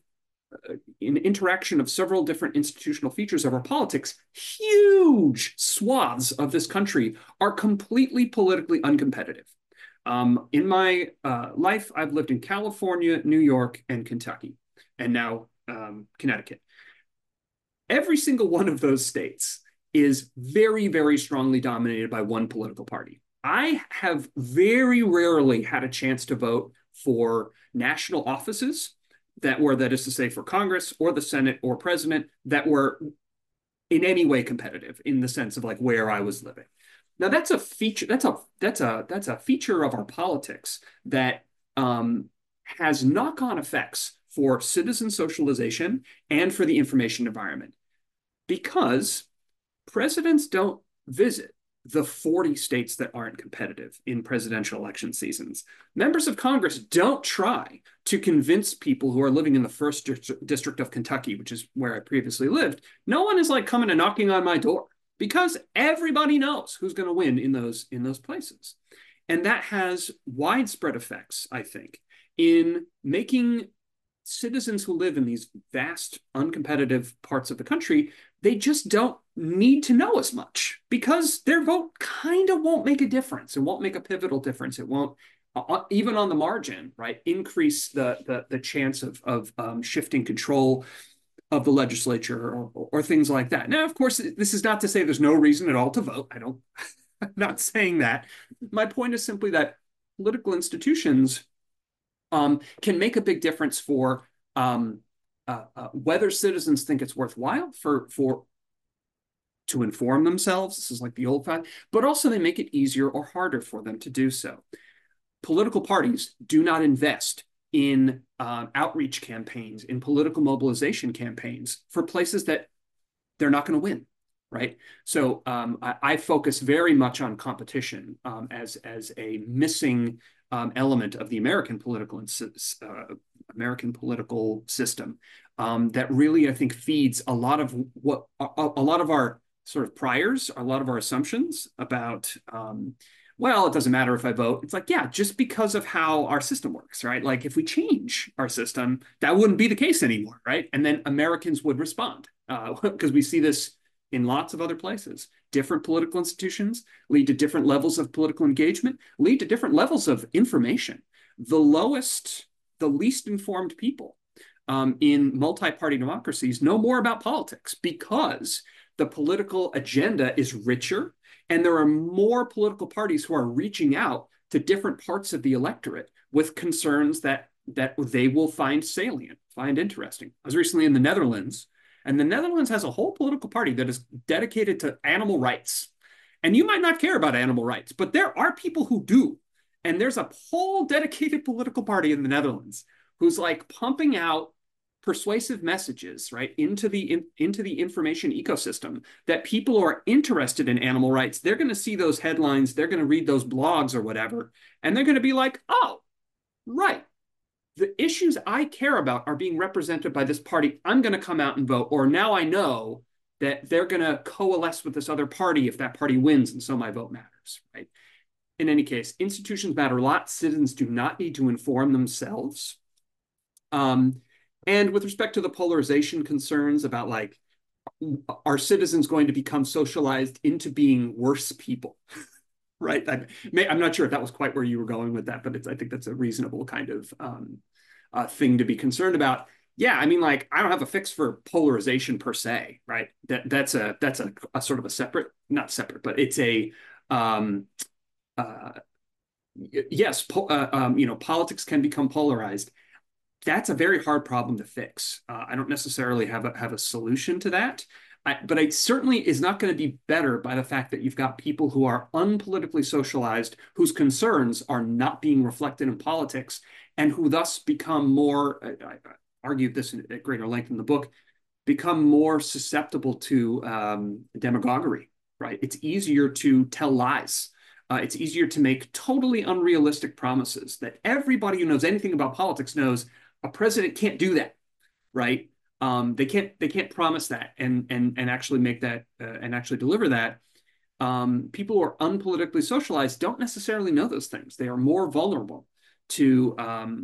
an interaction of several different institutional features of our politics, huge swaths of this country are completely politically uncompetitive. In my life, I've lived in California, New York, and Kentucky, and now Connecticut. Every single one of those states is very strongly dominated by one political party. I have very rarely had a chance to vote for national offices that is to say, for Congress or the Senate or president, that were in any way competitive in the sense of, like, where I was living. Now that's a feature. That's a feature of our politics that has knock-on effects for citizen socialization and for the information environment, because presidents don't visit the 40 states that aren't competitive in presidential election seasons. Members of Congress don't try to convince people who are living in the first district of Kentucky, which is where I previously lived. No one is, like, coming and knocking on my door, because everybody knows who's going to win in those places. And that has widespread effects, I think, in making citizens who live in these vast, uncompetitive parts of the country, they just don't need to know as much, because their vote kind of won't make a difference. It won't make a pivotal difference. It won't, even on the margin, right, increase the chance of shifting control of the legislature or things like that. Now, of course, this is not to say there's no reason at all to vote. I'm not saying that. My point is simply that political institutions can make a big difference for whether citizens think it's worthwhile to inform themselves. This is like the old fashioned, but also they make it easier or harder for them to do so. Political parties do not invest in outreach campaigns, in political mobilization campaigns for places that they're not going to win, right? So I focus very much on competition as a missing element of the American political system that really, I think, feeds a lot of our sort of priors, a lot of our assumptions about, well, it doesn't matter if I vote. It's like, yeah, just because of how our system works, right? Like, if we change our system, that wouldn't be the case anymore, right? And then Americans would respond, because we see this in lots of other places. Different political institutions lead to different levels of political engagement, lead to different levels of information. The least informed people in multi-party democracies know more about politics, because the political agenda is richer, and there are more political parties who are reaching out to different parts of the electorate with concerns that they will find salient, find interesting. I was recently in the Netherlands, and the Netherlands has a whole political party that is dedicated to animal rights. And you might not care about animal rights, but there are people who do. And there's a whole dedicated political party in the Netherlands who's, like, pumping out persuasive messages, right, into the information ecosystem that people who are interested in animal rights, they're going to see those headlines, they're going to read those blogs or whatever, and they're going to be like, oh, right, the issues I care about are being represented by this party. I'm going to come out and vote. Or now I know that they're going to coalesce with this other party if that party wins, and so my vote matters, right? In any case, institutions matter a lot. Citizens do not need to inform themselves. And with respect to the polarization concerns about like, are citizens going to become socialized into being worse people? Right? I'm not sure if that was quite where you were going with that, but I think that's a reasonable kind of thing to be concerned about. Yeah, I mean, like, I don't have a fix for polarization per se, right? That's a sort of a separate, not separate, but it's a yes, politics can become polarized. That's a very hard problem to fix. I don't necessarily have a solution to that. But it certainly is not going to be better by the fact that you've got people who are unpolitically socialized, whose concerns are not being reflected in politics, and who thus become more, I argued this at greater length in the book, become more susceptible to demagoguery, right? It's easier to tell lies. It's easier to make totally unrealistic promises that everybody who knows anything about politics knows a president can't do that, right? They can't promise that and actually make that and actually deliver that. People who are unpolitically socialized don't necessarily know those things. They are more vulnerable to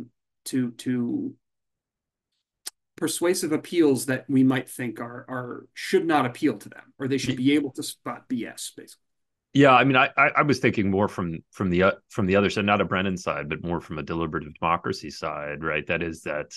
persuasive appeals that we might think are should not appeal to them, or they should be able to spot BS, basically. Yeah, I mean, I was thinking more from the other side, not a Brennan side, but more from a deliberative democracy side, right? That is that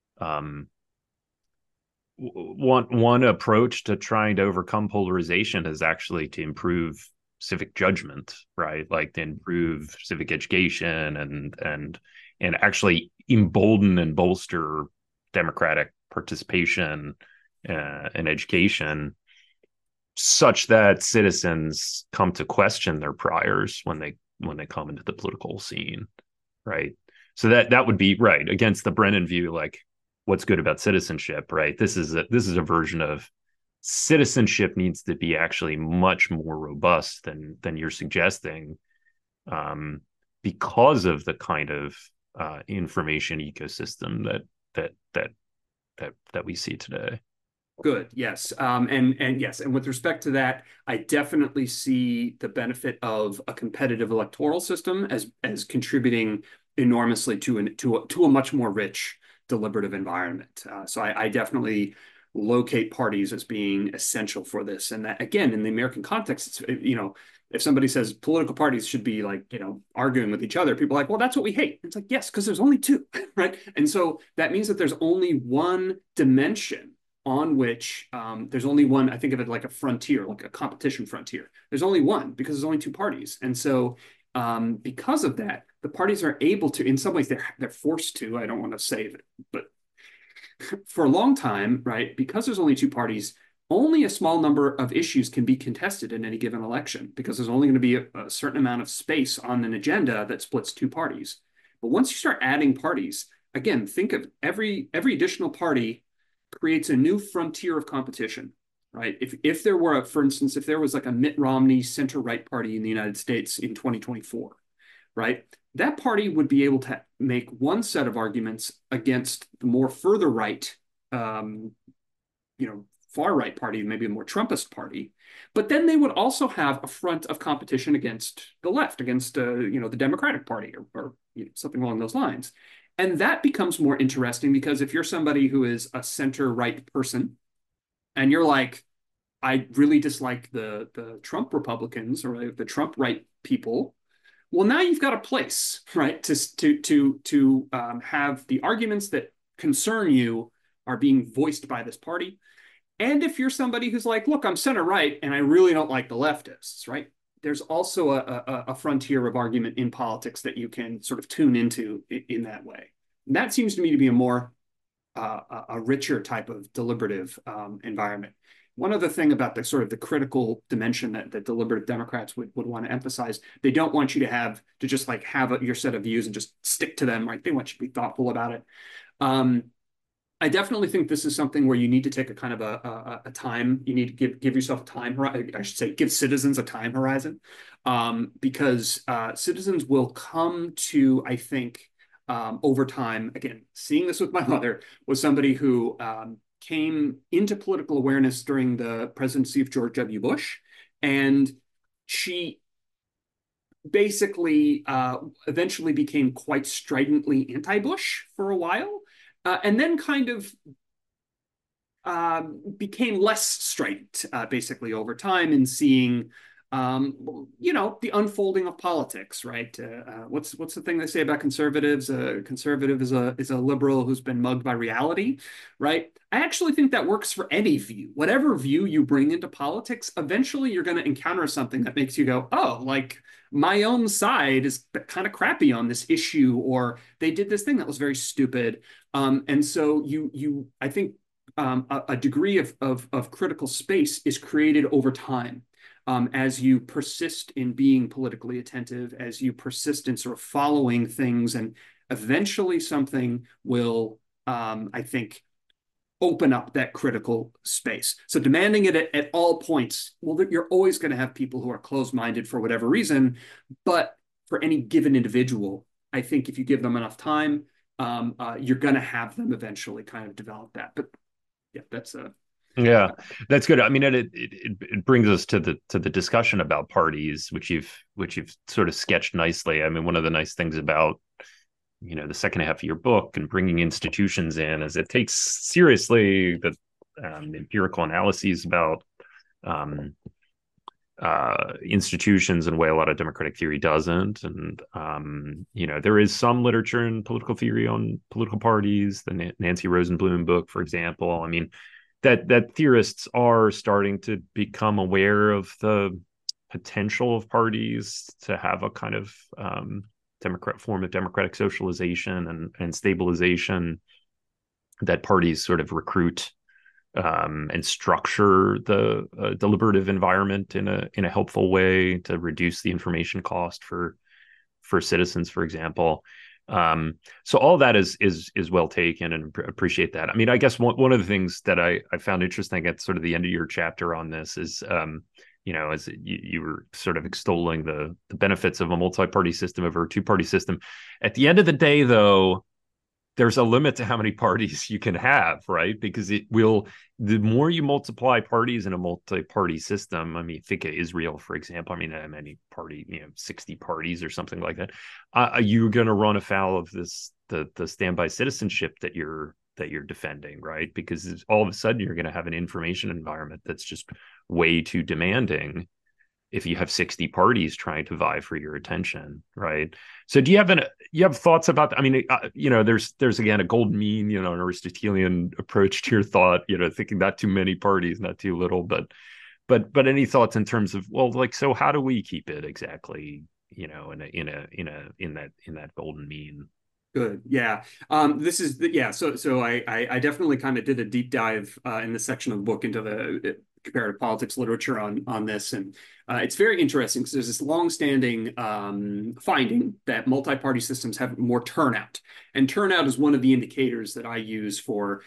one approach to trying to overcome polarization is actually to improve civic judgment, right? Like to improve civic education and actually embolden and bolster democratic participation in education, such that citizens come to question their priors when they come into the political scene, right? So that would be right against the Brennan view, like what's good about citizenship, right? This is a version of citizenship needs to be actually much more robust than you're suggesting, because of the kind of information ecosystem that we see today. Good. Yes. And yes. And with respect to that, I definitely see the benefit of a competitive electoral system as contributing enormously to a much more rich deliberative environment. So I definitely locate parties as being essential for this. And that, again, in the American context, it's, if somebody says political parties should be like, arguing with each other, people are like, well, that's what we hate. It's like, yes, because there's only two, right? And so that means that there's only one dimension on which there's only one. I think of it like a frontier, like a competition frontier. There's only one because there's only two parties. And so because of that, the parties are able to, in some ways, they're forced to, I don't want to say it, but for a long time, right, because there's only two parties, only a small number of issues can be contested in any given election because there's only going to be a certain amount of space on an agenda that splits two parties. But once you start adding parties, again, think of every additional party creates a new frontier of competition, right? If there were, for instance, if there was like a Mitt Romney center-right party in the United States in 2024, right? That party would be able to make one set of arguments against the more further right, far right party, maybe a more Trumpist party. But then they would also have a front of competition against the left, against the Democratic Party or something along those lines. And that becomes more interesting because if you're somebody who is a center-right person and you're like, I really dislike the Trump Republicans or the Trump right people, well, now you've got a place, right, to have the arguments that concern you are being voiced by this party. And if you're somebody who's like, look, I'm center-right and I really don't like the leftists, right? There's also a frontier of argument in politics that you can sort of tune into in that way. And that seems to me to be a richer type of deliberative environment. One other thing about the sort of the critical dimension that deliberative Democrats would want to emphasize, they don't want you to just have your set of views and just stick to them, right? They want you to be thoughtful about it. I definitely think this is something where you need to take a kind of a time. You need to give yourself a time. I should say, give citizens a time horizon, because citizens will come to, I think, over time. Again, seeing this with my mother was somebody who came into political awareness during the presidency of George W. Bush, and she basically eventually became quite stridently anti-Bush for a while, and then kind of became less strident, basically over time, in seeing, the unfolding of politics. Right? What's the thing they say about conservatives? A conservative is a liberal who's been mugged by reality. Right? I actually think that works for any view. Whatever view you bring into politics, eventually you're going to encounter something that makes you go, "Oh, like." My own side is kind of crappy on this issue, or they did this thing that was very stupid. And so I think a degree of critical space is created over time, as you persist in being politically attentive, as you persist in sort of following things, and eventually something will, I think, open up that critical space. So demanding it at all points, well, you're always going to have people who are closed-minded for whatever reason, but for any given individual, I think if you give them enough time, you're going to have them eventually kind of develop that. But yeah, that's Yeah, that's good. I mean, it brings us to the discussion about parties, which you've sort of sketched nicely. I mean, one of the nice things about the second half of your book and bringing institutions in is it takes seriously the empirical analyses about um, institutions in a way a lot of democratic theory doesn't. And there is some literature in political theory on political parties, the Nancy Rosenblum book, for example. I mean, that theorists are starting to become aware of the potential of parties to have a kind of form of democratic socialization and stabilization, that parties sort of recruit and structure the deliberative environment in a helpful way to reduce the information cost for citizens, for example. So all that is well taken, and appreciate that. I mean, I guess one of the things that I found interesting at sort of the end of your chapter on this is, as you were sort of extolling the benefits of a multi-party system over a two-party system. At the end of the day, though, there's a limit to how many parties you can have, right? Because the more you multiply parties in a multi-party system, I mean, think of Israel, for example. I mean, many party, 60 parties or something like that. You're going to run afoul of the standby citizenship that you're defending, right? Because all of a sudden you're going to have an information environment that's just way too demanding if you have 60 parties trying to vie for your attention, right? So do you have thoughts about that? I mean, there's again a golden mean, an Aristotelian approach to your thought, thinking not too many parties, not too little, but any thoughts in terms of, well, like, so how do we keep it exactly, in that golden mean? good. Yeah. This is yeah. So I definitely kind of did a deep dive in this section of the book into the comparative politics literature on this, and it's very interesting because there's this long-standing finding that multi-party systems have more turnout, and turnout is one of the indicators that I use for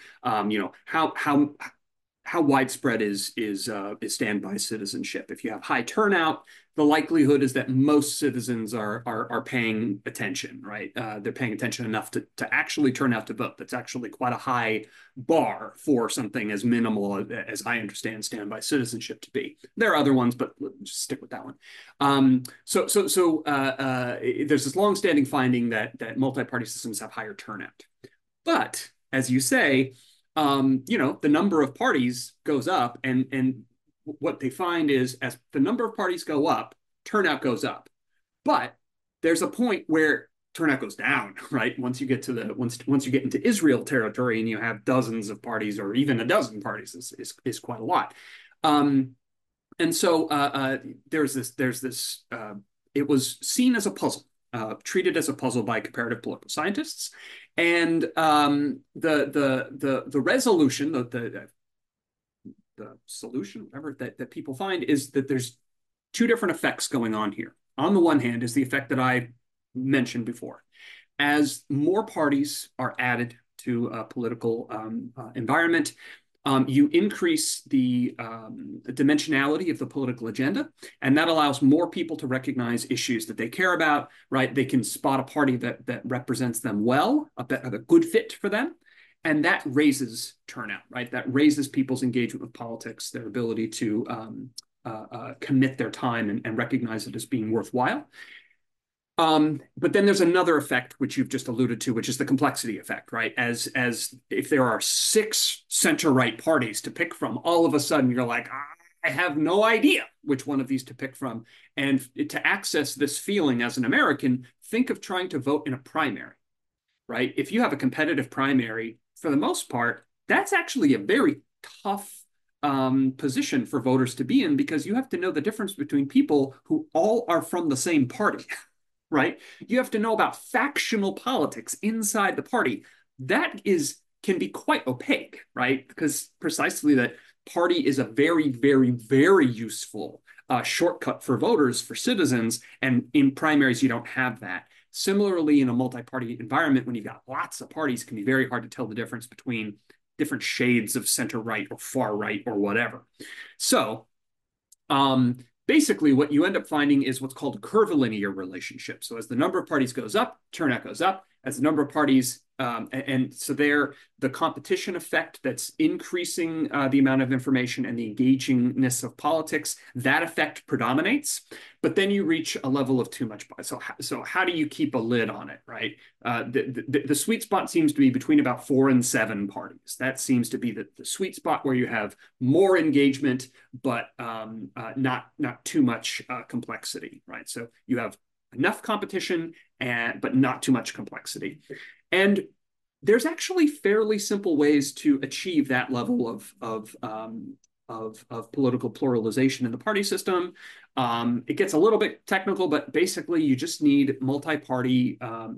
how widespread is standby citizenship. If you have high turnout, the likelihood is that most citizens are paying attention, right? They're paying attention enough to actually turn out to vote. That's actually quite a high bar for something as minimal as I understand standby citizenship to be. There are other ones, but just stick with that one. There's this long-standing finding that multi-party systems have higher turnout, but as you say, the number of parties goes up, and what they find is as the number of parties go up, turnout goes up. But there's a point where turnout goes down, right? Once you get into Israel territory and you have dozens of parties, or even a dozen parties, is quite a lot. And so there's this. It was seen as a puzzle, treated as a puzzle by comparative political scientists, and the resolution, the solution, whatever that people find, is that there's two different effects going on here. On the one hand is the effect that I mentioned before. As more parties are added to a political environment. You increase the dimensionality of the political agenda, and that allows more people to recognize issues that they care about, right? They can spot a party that represents them well, a good fit for them, and that raises turnout, right? That raises people's engagement with politics, their ability to commit their time and recognize it as being worthwhile. But then there's another effect, which you've just alluded to, which is the complexity effect, right? As if there are 6 center-right parties to pick from, all of a sudden you're like, I have no idea which one of these to pick from. And to access this feeling as an American, think of trying to vote in a primary, right? If you have a competitive primary, for the most part, that's actually a very tough position for voters to be in, because you have to know the difference between people who all are from the same party. Right? You have to know about factional politics inside the party. That can be quite opaque, right? Because precisely that party is a very, very, very useful shortcut for voters, for citizens. And in primaries, you don't have that. Similarly, in a multi-party environment, when you've got lots of parties, it can be very hard to tell the difference between different shades of center-right or far-right or whatever. So, basically, what you end up finding is what's called a curvilinear relationship. So as the number of parties goes up, turnout goes up. As the number of parties, and so there, the competition effect that's increasing the amount of information and the engagingness of politics, that effect predominates. But then you reach a level of too much. So how do you keep a lid on it, right? The sweet spot seems to be between about 4 and 7 parties. That seems to be the sweet spot where you have more engagement, but not too much complexity, right? So you have enough competition, but not too much complexity. And there's actually fairly simple ways to achieve that level of political pluralization in the party system. It gets a little bit technical, but basically you just need multi-seat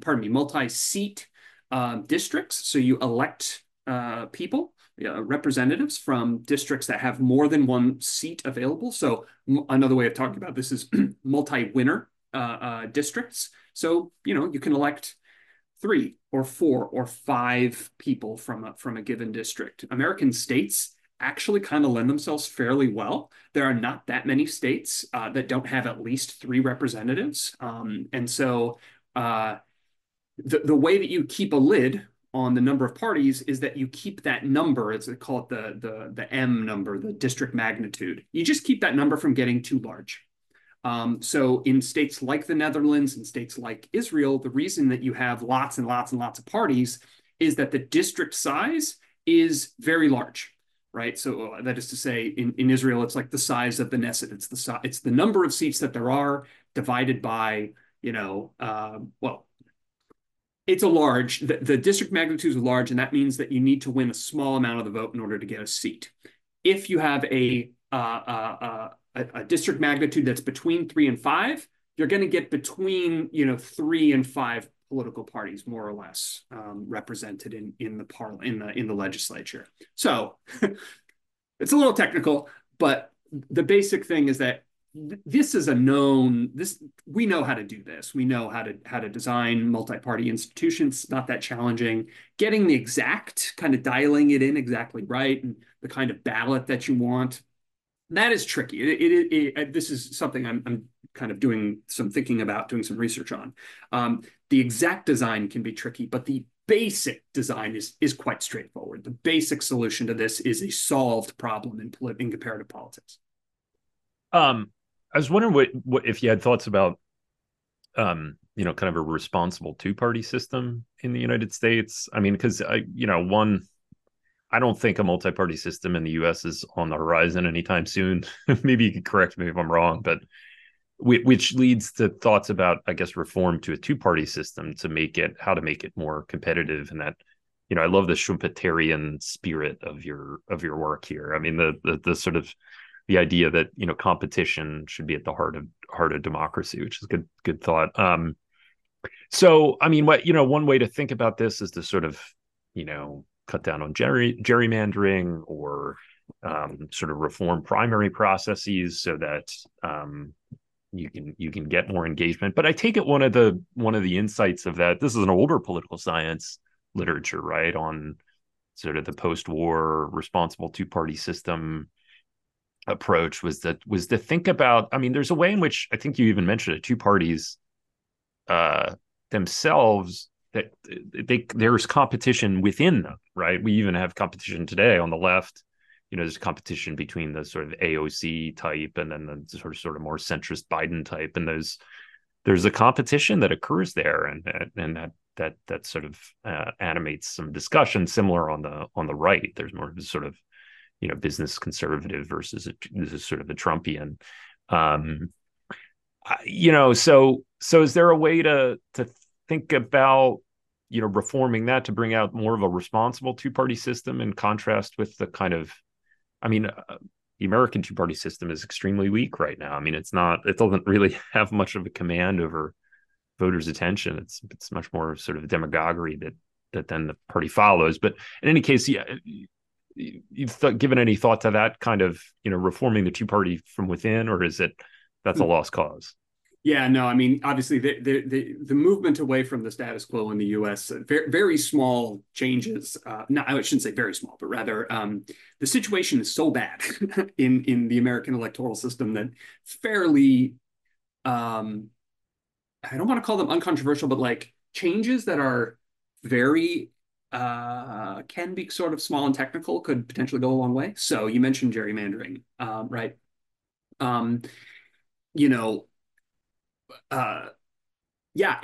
districts. So you elect people, representatives from districts that have more than one seat available. So another way of talking about this is multi-winner districts. So, you can elect 3 or 4 or 5 people from a given district. American states actually kind of lend themselves fairly well. There are not that many states that don't have at least 3 representatives. And so the way that you keep a lid on the number of parties is that you keep that number, as they call it, the M number, the district magnitude. You just keep that number from getting too large. So in states like the Netherlands and states like Israel, the reason that you have lots and lots and lots of parties is that the district size is very large, right? So that is to say, in Israel, it's like the size of the Knesset. It's the number of seats that there are divided by, it's a large, the district magnitudes are large, and that means that you need to win a small amount of the vote in order to get a seat. If you have a district magnitude that's between 3 and 5, you're going to get between 3 and 5 political parties, more or less, represented in the legislature. So it's a little technical, but the basic thing is that this is we know how to do this. We know how to design multi-party institutions. It's not that challenging. Getting the exact kind of dialing it in exactly right, and the kind of ballot that you want, that is tricky. This is something I'm kind of doing some thinking about, doing some research on. The exact design can be tricky, but the basic design is quite straightforward. The basic solution to this is a solved problem in comparative politics. I was wondering what if you had thoughts about, kind of a responsible 2-party system in the United States. I mean, because I don't think a multi-party system in the U.S. is on the horizon anytime soon. Maybe you could correct me if I'm wrong, but which leads to thoughts about, I guess, reform to a 2-party system how to make it more competitive. And that, I love the Schumpeterian spirit of your work here. I mean, the sort of the idea that, competition should be at the heart of democracy, which is good thought. So, I mean, one way to think about this is to sort of, cut down on gerrymandering, or sort of reform primary processes so that you can get more engagement. But I take it one of the insights of that, this is an older political science, literature, right, on sort of the post-war responsible two-party system approach was to think about. I mean, there's a way in which I think you even mentioned it. Two parties uh, themselves, that there's competition within them, right? We even have competition today on the left. There's competition between the sort of AOC type and then the sort of more centrist Biden type, and there's a competition that occurs there, and that sort of animates some discussion similar on the right. There's more of a sort of business conservative versus sort of a Trumpian. Um, so is there a way to think about reforming that to bring out more of a responsible two-party system in contrast with the kind of, I mean, the American two-party system is extremely weak right now. I mean, it doesn't really have much of a command over voters' attention. It's much more sort of demagoguery that then the party follows. But in any case, yeah, you've given any thought to that kind of reforming the two-party from within, or is that's a lost cause? Yeah, no, I mean, obviously the movement away from the status quo in the U.S., very, very small changes. No, I shouldn't say very small, but rather the situation is so bad in the American electoral system that fairly, I don't want to call them uncontroversial, but like changes that are very can be sort of small and technical could potentially go a long way. So you mentioned gerrymandering, right? Um, you know, uh, yeah,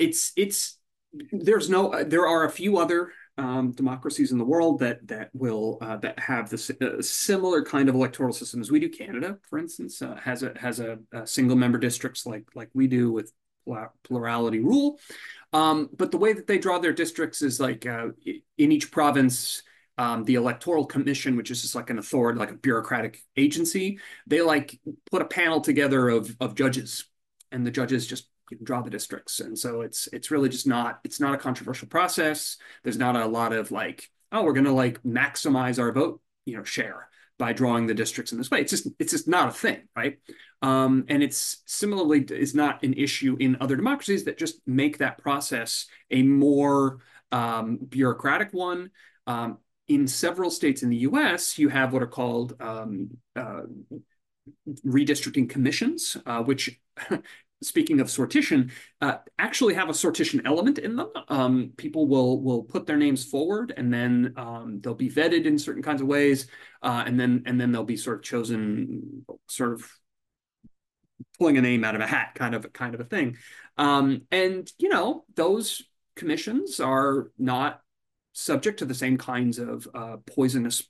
there are a few other democracies in the world that have this similar kind of electoral system as we do. Canada, for instance, has a single member districts like we do with plurality rule. But the way that they draw their districts is like in each province, the Electoral Commission, which is just like an authority, like a bureaucratic agency, they like put a panel together of judges, and the judges just draw the districts. And so it's really just it's not a controversial process. There's not a lot of like, oh, we're gonna like maximize our vote, share by drawing the districts in this way. It's just not a thing, right? And it's similarly is not an issue in other democracies that just make that process a more bureaucratic one. In several states in the U.S., you have what are called redistricting commissions, which speaking of sortition, actually have a sortition element in them. People will put their names forward, and then they'll be vetted in certain kinds of ways, and then they'll be sort of chosen, sort of pulling a name out of a hat, kind of a thing. And those commissions are not subject to the same kinds of poisonous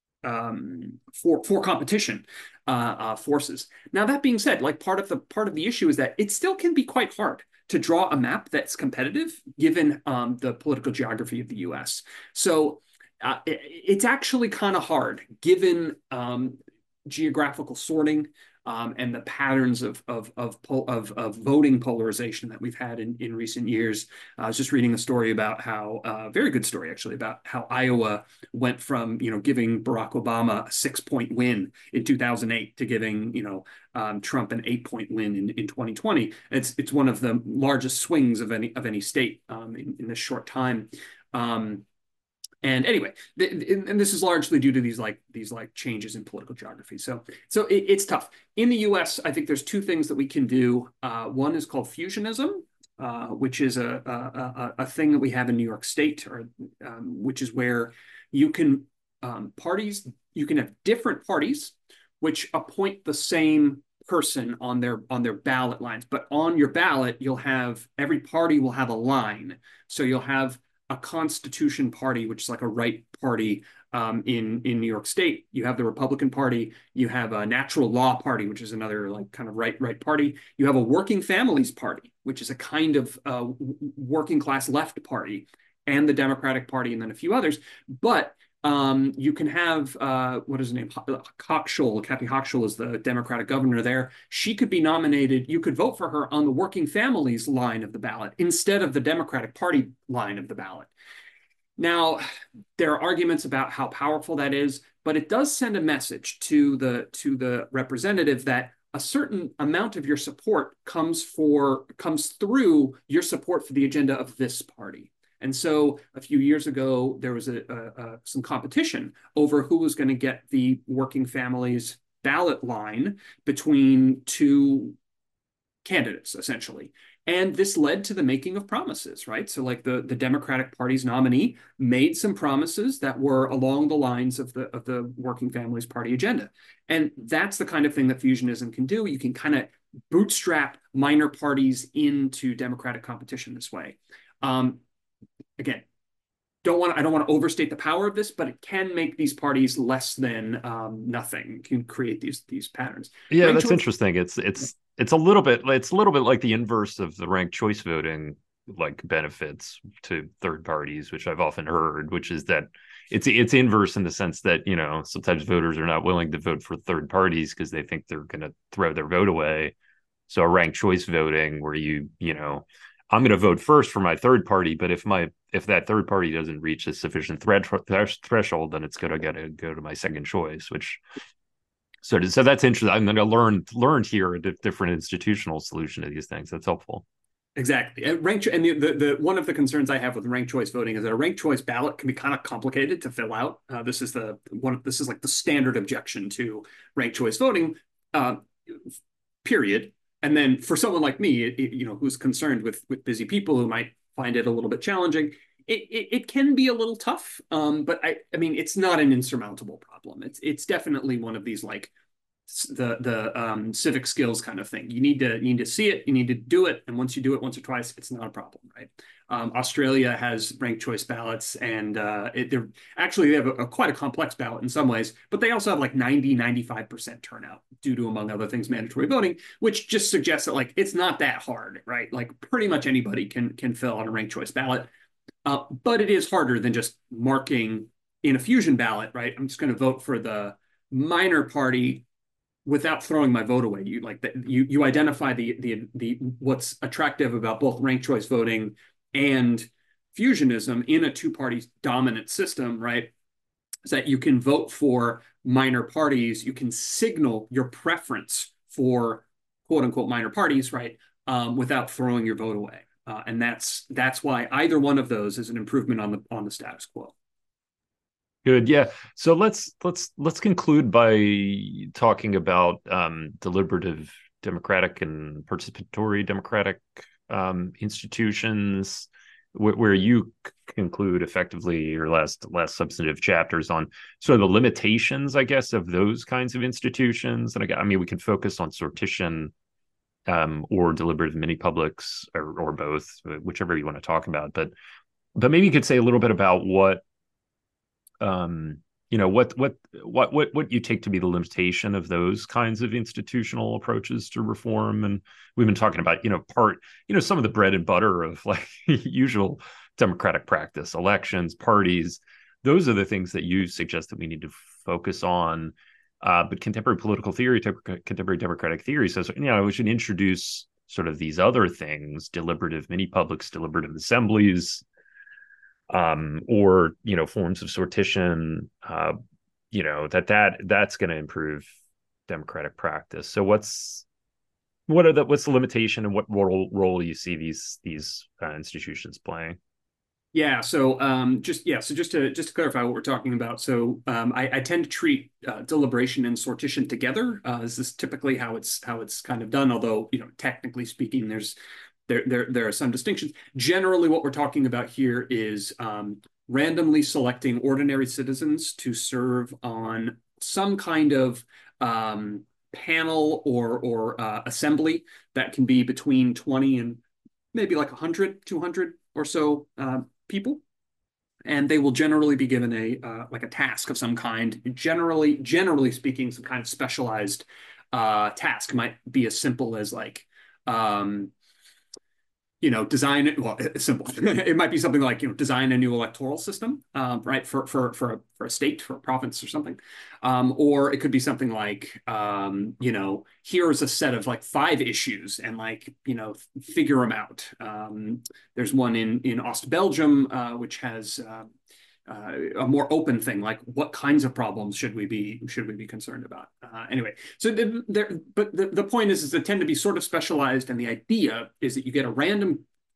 for competition forces. Now, that being said, like part of the issue is that it still can be quite hard to draw a map that's competitive given the political geography of the U.S. So it's actually kind of hard given geographical sorting and the patterns of voting polarization that we've had in recent years. I was just reading a story about how very good story actually about how Iowa went from giving Barack Obama a 6-point win in 2008 to giving Trump an 8-point win in 2020. It's one of the largest swings of any state in this short time. And anyway, and this is largely due to these changes in political geography. So it's tough. In the U.S., I think there's two things that we can do. One is called fusionism, which is a thing that we have in New York State, which is where you can have different parties which appoint the same person on their ballot lines. But on your ballot, every party will have a line. So you'll have a Constitution Party, which is like a right party in New York State. You have the Republican Party. You have a Natural Law Party, which is another like kind of right party. You have a Working Families Party, which is a kind of working class left party, and the Democratic Party, and then a few others. But you can have what is her name? Hochul. Kathy Hochul is the Democratic governor there. She could be nominated. You could vote for her on the Working Families line of the ballot instead of the Democratic Party line of the ballot. Now, there are arguments about how powerful that is, but it does send a message to the representative that a certain amount of your support comes through your support for the agenda of this party. And so a few years ago, there was some competition over who was going to get the working families ballot line between two candidates, essentially. And this led to the making of promises, right? So, like the Democratic Party's nominee made some promises that were along the lines of the Working Families Party agenda, and that's the kind of thing that fusionism can do. You can kind of bootstrap minor parties into Democratic competition this way. Again, I don't want to overstate the power of this, but it can make these parties less than nothing. It can create these patterns. Yeah, Ranked that's choice. interesting. It's a little bit like the inverse of the ranked choice voting like benefits to third parties, which I've often heard, which is that it's inverse in the sense that, you know, sometimes voters are not willing to vote for third parties because they think they're going to throw their vote away. So a ranked choice voting where you know, I'm going to vote first for my third party, but if that third party doesn't reach a sufficient threshold, then it's going to go to my second choice, which so that's interesting. I'm going to learned here a different institutional solution to these things. That's helpful. Exactly. And the one of the concerns I have with ranked choice voting is that a ranked choice ballot can be kind of complicated to fill out. This is like the standard objection to ranked choice voting, uh, period. And then for someone like me, you know, who's concerned with busy people who might find it a little bit challenging, it can be a little tough. But I mean, it's not an insurmountable problem. It's definitely one of these like the civic skills kind of thing. You need to see it, you need to do it, and once you do it once or twice, it's not a problem, right? Australia has ranked choice ballots, and they're actually they have quite a complex ballot in some ways, but they also have like 95% turnout due to, among other things, mandatory voting, which just suggests that like it's not that hard, right? Like pretty much anybody can fill out a ranked choice ballot, but it is harder than just marking in a fusion ballot, right? I'm just going to vote for the minor party without throwing my vote away. You like that you identify the what's attractive about both ranked choice voting and fusionism in a two-party dominant system, right? Is that you can vote for minor parties, you can signal your preference for quote unquote minor parties, right? Without throwing your vote away. And that's why either one of those is an improvement on the status quo. Good. Yeah. So let's conclude by talking about deliberative democratic and participatory democratic institutions, where you conclude effectively your last substantive chapters on sort of the limitations, I guess, of those kinds of institutions. And I mean, we can focus on sortition or deliberative mini publics or both, whichever you want to talk about. But maybe you could say a little bit about what you know, what you take to be the limitation of those kinds of institutional approaches to reform. And we've been talking about, you know, some of the bread and butter of like usual democratic practice, elections, parties. Those are the things that you suggest that we need to focus on. But contemporary political theory, contemporary democratic theory says, you know, we should introduce sort of these other things: deliberative mini publics, deliberative assemblies, or, you know, forms of sortition, you know, that's going to improve democratic practice. So what's the limitation, and what role do you see these institutions playing? Yeah. So just to clarify what we're talking about. So I tend to treat deliberation and sortition together. This is typically how it's kind of done. Although, you know, technically speaking, there are some distinctions. Generally, what we're talking about here is randomly selecting ordinary citizens to serve on some kind of panel or assembly that can be between 20 and maybe like 100, 200 or so people. And they will generally be given like a task of some kind. Generally speaking, some kind of specialized task might be as simple as like you know, design it. Well, it's simple. It might be something like, you know, design a new electoral system, right, for a state, for a province or something. Or it could be something like, you know, here's a set of like 5 issues and like, you know, figure them out. There's one in Ost Belgium, which has a more open thing, like what kinds of problems should we be concerned about? Anyway, so but the point is they tend to be sort of specialized, and the idea is that you get a random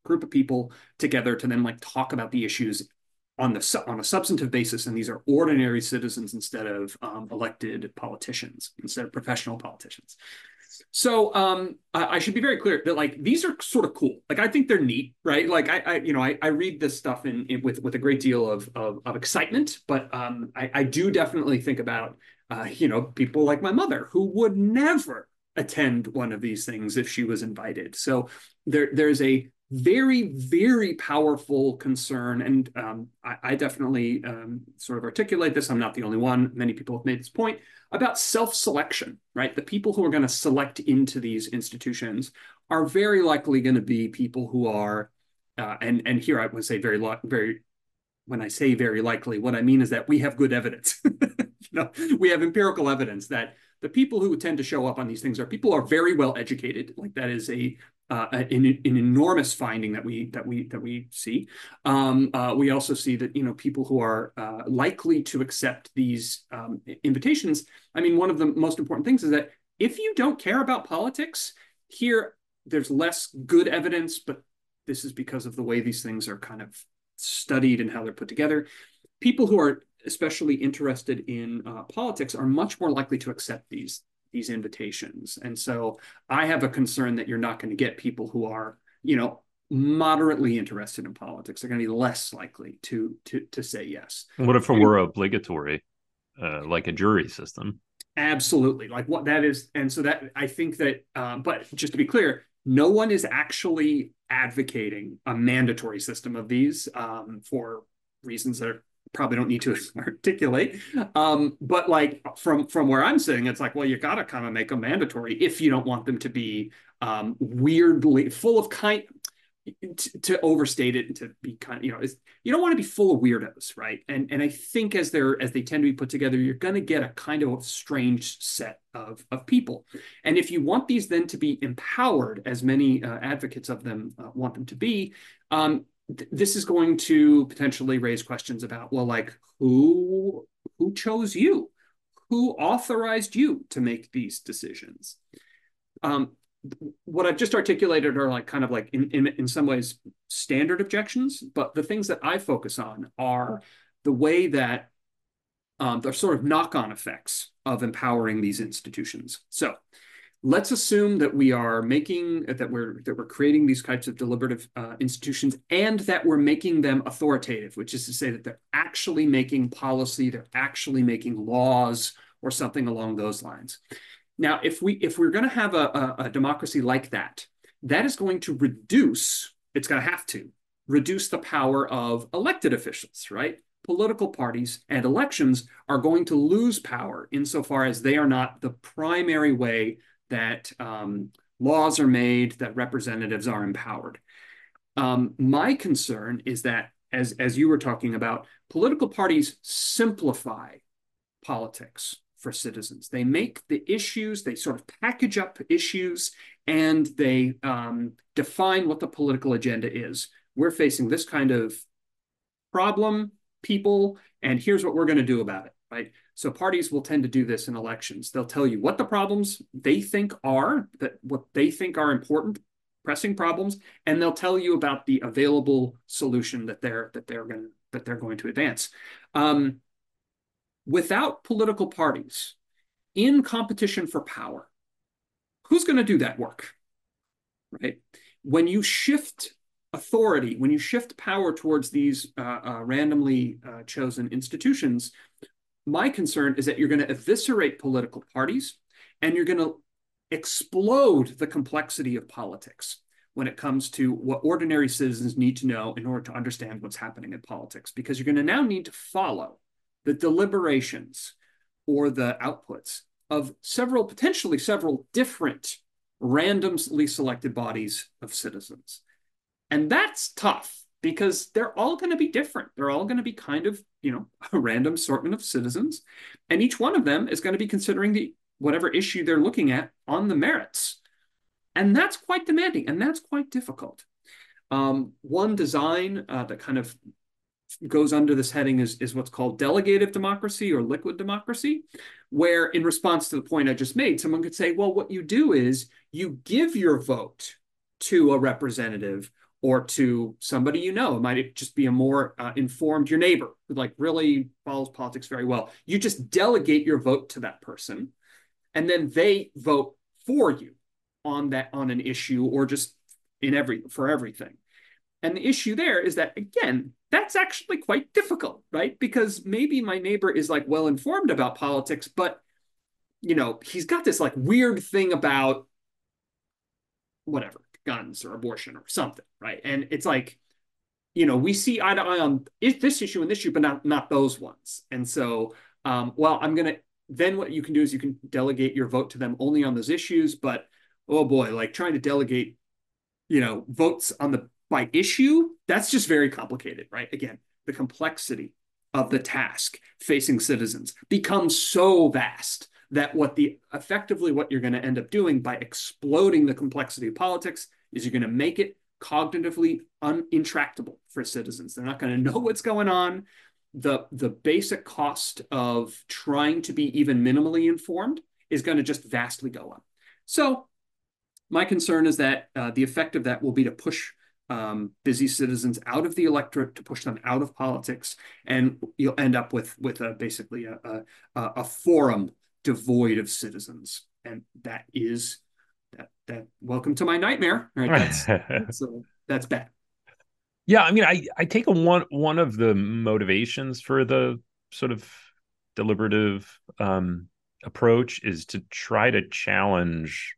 group of people together to then like talk about the issues on a substantive basis, and these are ordinary citizens instead of elected politicians, instead of professional politicians. So I should be very clear that like these are sort of cool. Like I think they're neat, right? Like I read this stuff with a great deal of excitement, but I do definitely think about people like my mother who would never attend one of these things if she was invited. So there's a very, very powerful concern. And I definitely sort of articulate this. I'm not the only one. Many people have made this point about self-selection, right? The people who are going to select into these institutions are very likely going to be people who are, and here I would say very, when I say very likely, what I mean is that we have good evidence. We have empirical evidence that the people who tend to show up on these things are people who are very well educated. Like that is an enormous finding that we see. We also see that people who are likely to accept these invitations. I mean, one of the most important things is that if you don't care about politics, there's less good evidence, but this is because of the way these things are kind of studied and how they're put together. People who are especially interested in politics are much more likely to accept these invitations. And so I have a concern that you're not going to get people who are, moderately interested in politics. They're going to be less likely to say yes. What if it were obligatory, like a jury system? Absolutely. Like what that is. And so that I think that, but just to be clear, no one is actually advocating a mandatory system of these for reasons that probably don't need to articulate. But like from where I'm sitting, it's like, well, you got to kind of make them mandatory if you don't want them to be weirdly full of to overstate it and to be kind of, you don't want to be full of weirdos, right? And I think as they tend to be put together, you're going to get a kind of strange set of people. And if you want these then to be empowered, as many advocates of them want them to be, this is going to potentially raise questions about, well, like who chose you? Who authorized you to make these decisions? What I've just articulated are like kind of like in some ways standard objections, but the things that I focus on are the way that the sort of knock-on effects of empowering these institutions. So let's assume that we're creating these types of deliberative institutions and that we're making them authoritative, which is to say that they're actually making policy, they're actually making laws or something along those lines. Now, if we're going to have a democracy like that, that is going to it's going to have to reduce the power of elected officials, right? Political parties and elections are going to lose power insofar as they are not the primary way that laws are made, that representatives are empowered. My concern is that, as you were talking about, political parties simplify politics for citizens. They make the issues, they sort of package up issues, and they define what the political agenda is. We're facing this kind of problem, people, and here's what we're going to do about it, right? So parties will tend to do this in elections. They'll tell you what the problems they think are, what they think are important, pressing problems, and they'll tell you about the available solution that they're going to advance. Without political parties in competition for power, who's going to do that work, right? When you shift authority, when you shift power towards these randomly chosen institutions, my concern is that you're going to eviscerate political parties and you're going to explode the complexity of politics when it comes to what ordinary citizens need to know in order to understand what's happening in politics, because you're going to now need to follow the deliberations or the outputs of potentially several different randomly selected bodies of citizens. And that's tough because they're all going to be different. They're all going to be kind of, a random assortment of citizens. And each one of them is going to be considering whatever issue they're looking at on the merits. And that's quite demanding and that's quite difficult. One design that kind of goes under this heading is what's called delegative democracy or liquid democracy, where in response to the point I just made, someone could say, well, what you do is you give your vote to a representative or to somebody you know. It might just be a more informed, your neighbor who like really follows politics very well. You just delegate your vote to that person, and then they vote for you on an issue or just for everything. And the issue there is that, again, that's actually quite difficult, right? Because maybe my neighbor is like well informed about politics, but he's got this like weird thing about whatever, guns or abortion or something, right? And it's like, we see eye to eye on this issue and this issue, but not those ones. And so, then what you can do is you can delegate your vote to them only on those issues. But oh boy, like trying to delegate, votes by issue, that's just very complicated, right? Again, the complexity of the task facing citizens becomes so vast that effectively what you're going to end up doing by exploding the complexity of politics is you're going to make it cognitively intractable for citizens. They're not going to know what's going on. The basic cost of trying to be even minimally informed is going to just vastly go up. So my concern is that the effect of that will be to push busy citizens out of the electorate, to push them out of politics, and you'll end up with basically a forum devoid of citizens, and that is that. Welcome to my nightmare. All right, that's bad. Yeah, I mean, I take one of the motivations for the sort of deliberative approach is to try to challenge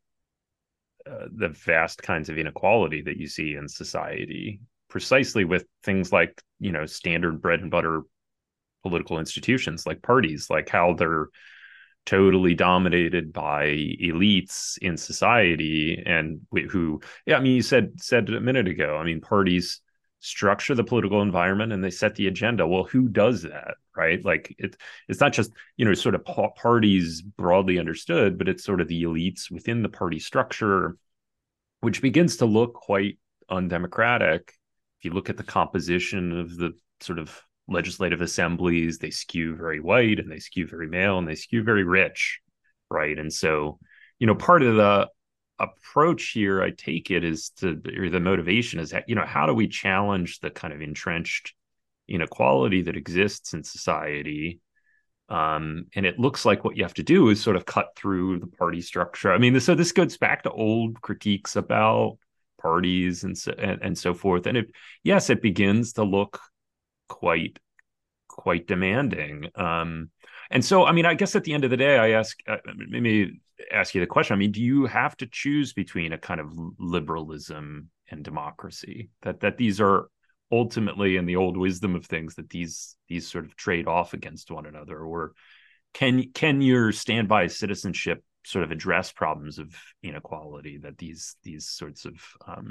the vast kinds of inequality that you see in society, precisely with things like, standard bread and butter political institutions like parties, like how they're totally dominated by elites in society, and who, yeah, I mean, you said a minute ago, I mean, parties structure the political environment and they set the agenda. Well, who does that, right? Like it's not just, sort of parties broadly understood, but it's sort of the elites within the party structure, which begins to look quite undemocratic. If you look at the composition of the sort of legislative assemblies, they skew very white and they skew very male and they skew very rich, right? And so, part of the approach here, I take it, is or the motivation is that, how do we challenge the kind of entrenched inequality that exists in society? And it looks like what you have to do is sort of cut through the party structure. I mean, so this goes back to old critiques about parties and so forth. And it begins to look quite demanding. And so, I mean, I guess at the end of the day, I maybe ask you the question. I mean, do you have to choose between a kind of liberalism and democracy? That these are ultimately, in the old wisdom of things, that these sort of trade off against one another? Or can your standby citizenship sort of address problems of inequality that these sorts of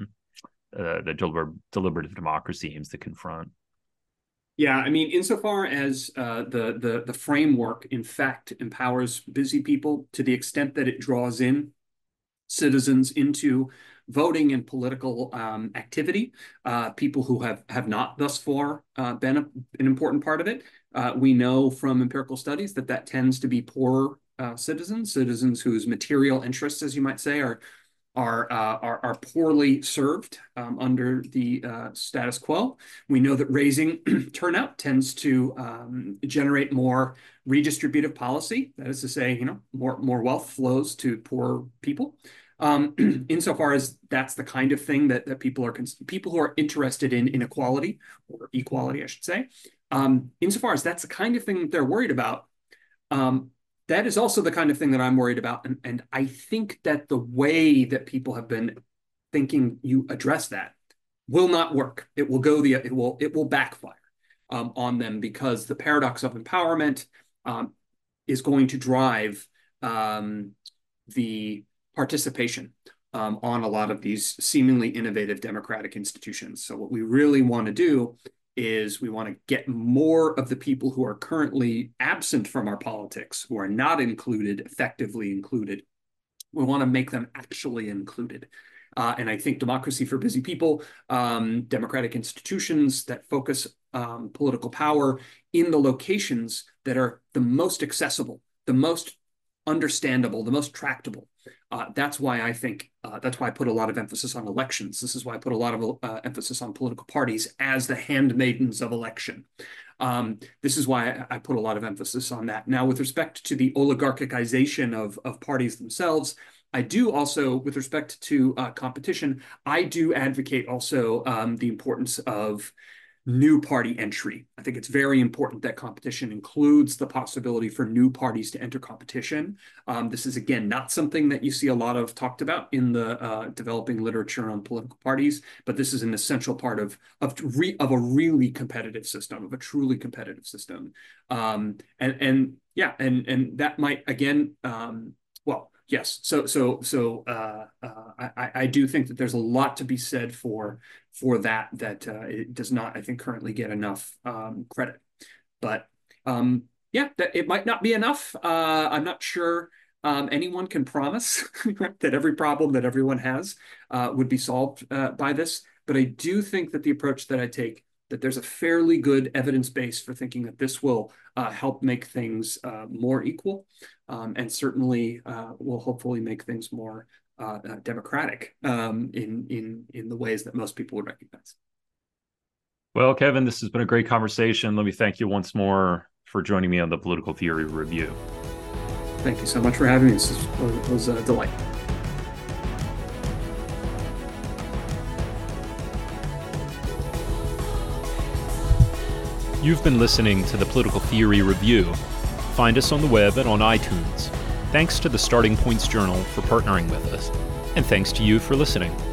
the deliberative democracy aims to confront? Yeah, I mean, insofar as the framework, in fact, empowers busy people to the extent that it draws in citizens into voting and political activity, people who have not thus far been an important part of it. We know from empirical studies that tends to be poorer citizens whose material interests, as you might say, are poorly served under the status quo. We know that raising turnout tends to generate more redistributive policy. That is to say, more wealth flows to poor people. Insofar as that's the kind of thing that people who are interested in inequality, or equality, I should say, insofar as that's the kind of thing that they're worried about, that is also the kind of thing that I'm worried about. And I think that the way that people have been thinking you address that will not work. It will backfire on them, because the paradox of empowerment is going to drive the participation on a lot of these seemingly innovative democratic institutions. So what we really want to do is we want to get more of the people who are currently absent from our politics, who are not included, effectively included. We want to make them actually included. And I think democracy for busy people, democratic institutions that focus political power in the locations that are the most accessible, the most understandable, the most tractable, That's why I think that's why I put a lot of emphasis on elections. This is why I put a lot of emphasis on political parties as the handmaidens of election. This is why I put a lot of emphasis on that. Now, with respect to the oligarchicization of parties themselves, I do also, with respect to competition, I do advocate also the importance of new party entry. I think it's very important that competition includes the possibility for new parties to enter competition. This is, again, not something that you see a lot of talked about in the developing literature on political parties, but this is an essential part of a really competitive system, of a truly competitive system. And that might, again, well, yes. I do think that there's a lot to be said for that it does not, I think, currently get enough credit. But that it might not be enough. I'm not sure anyone can promise that every problem that everyone has would be solved by this. But I do think that the approach that I take, that there's a fairly good evidence base for thinking that this will help make things more equal, and certainly will hopefully make things more democratic in the ways that most people would recognize. Well, Kevin, this has been a great conversation. Let me thank you once more for joining me on the Political Theory Review. Thank you so much for having me. This was a delight. You've been listening to the Political Theory Review. Find us on the web and on iTunes. Thanks to the Starting Points Journal for partnering with us. And thanks to you for listening.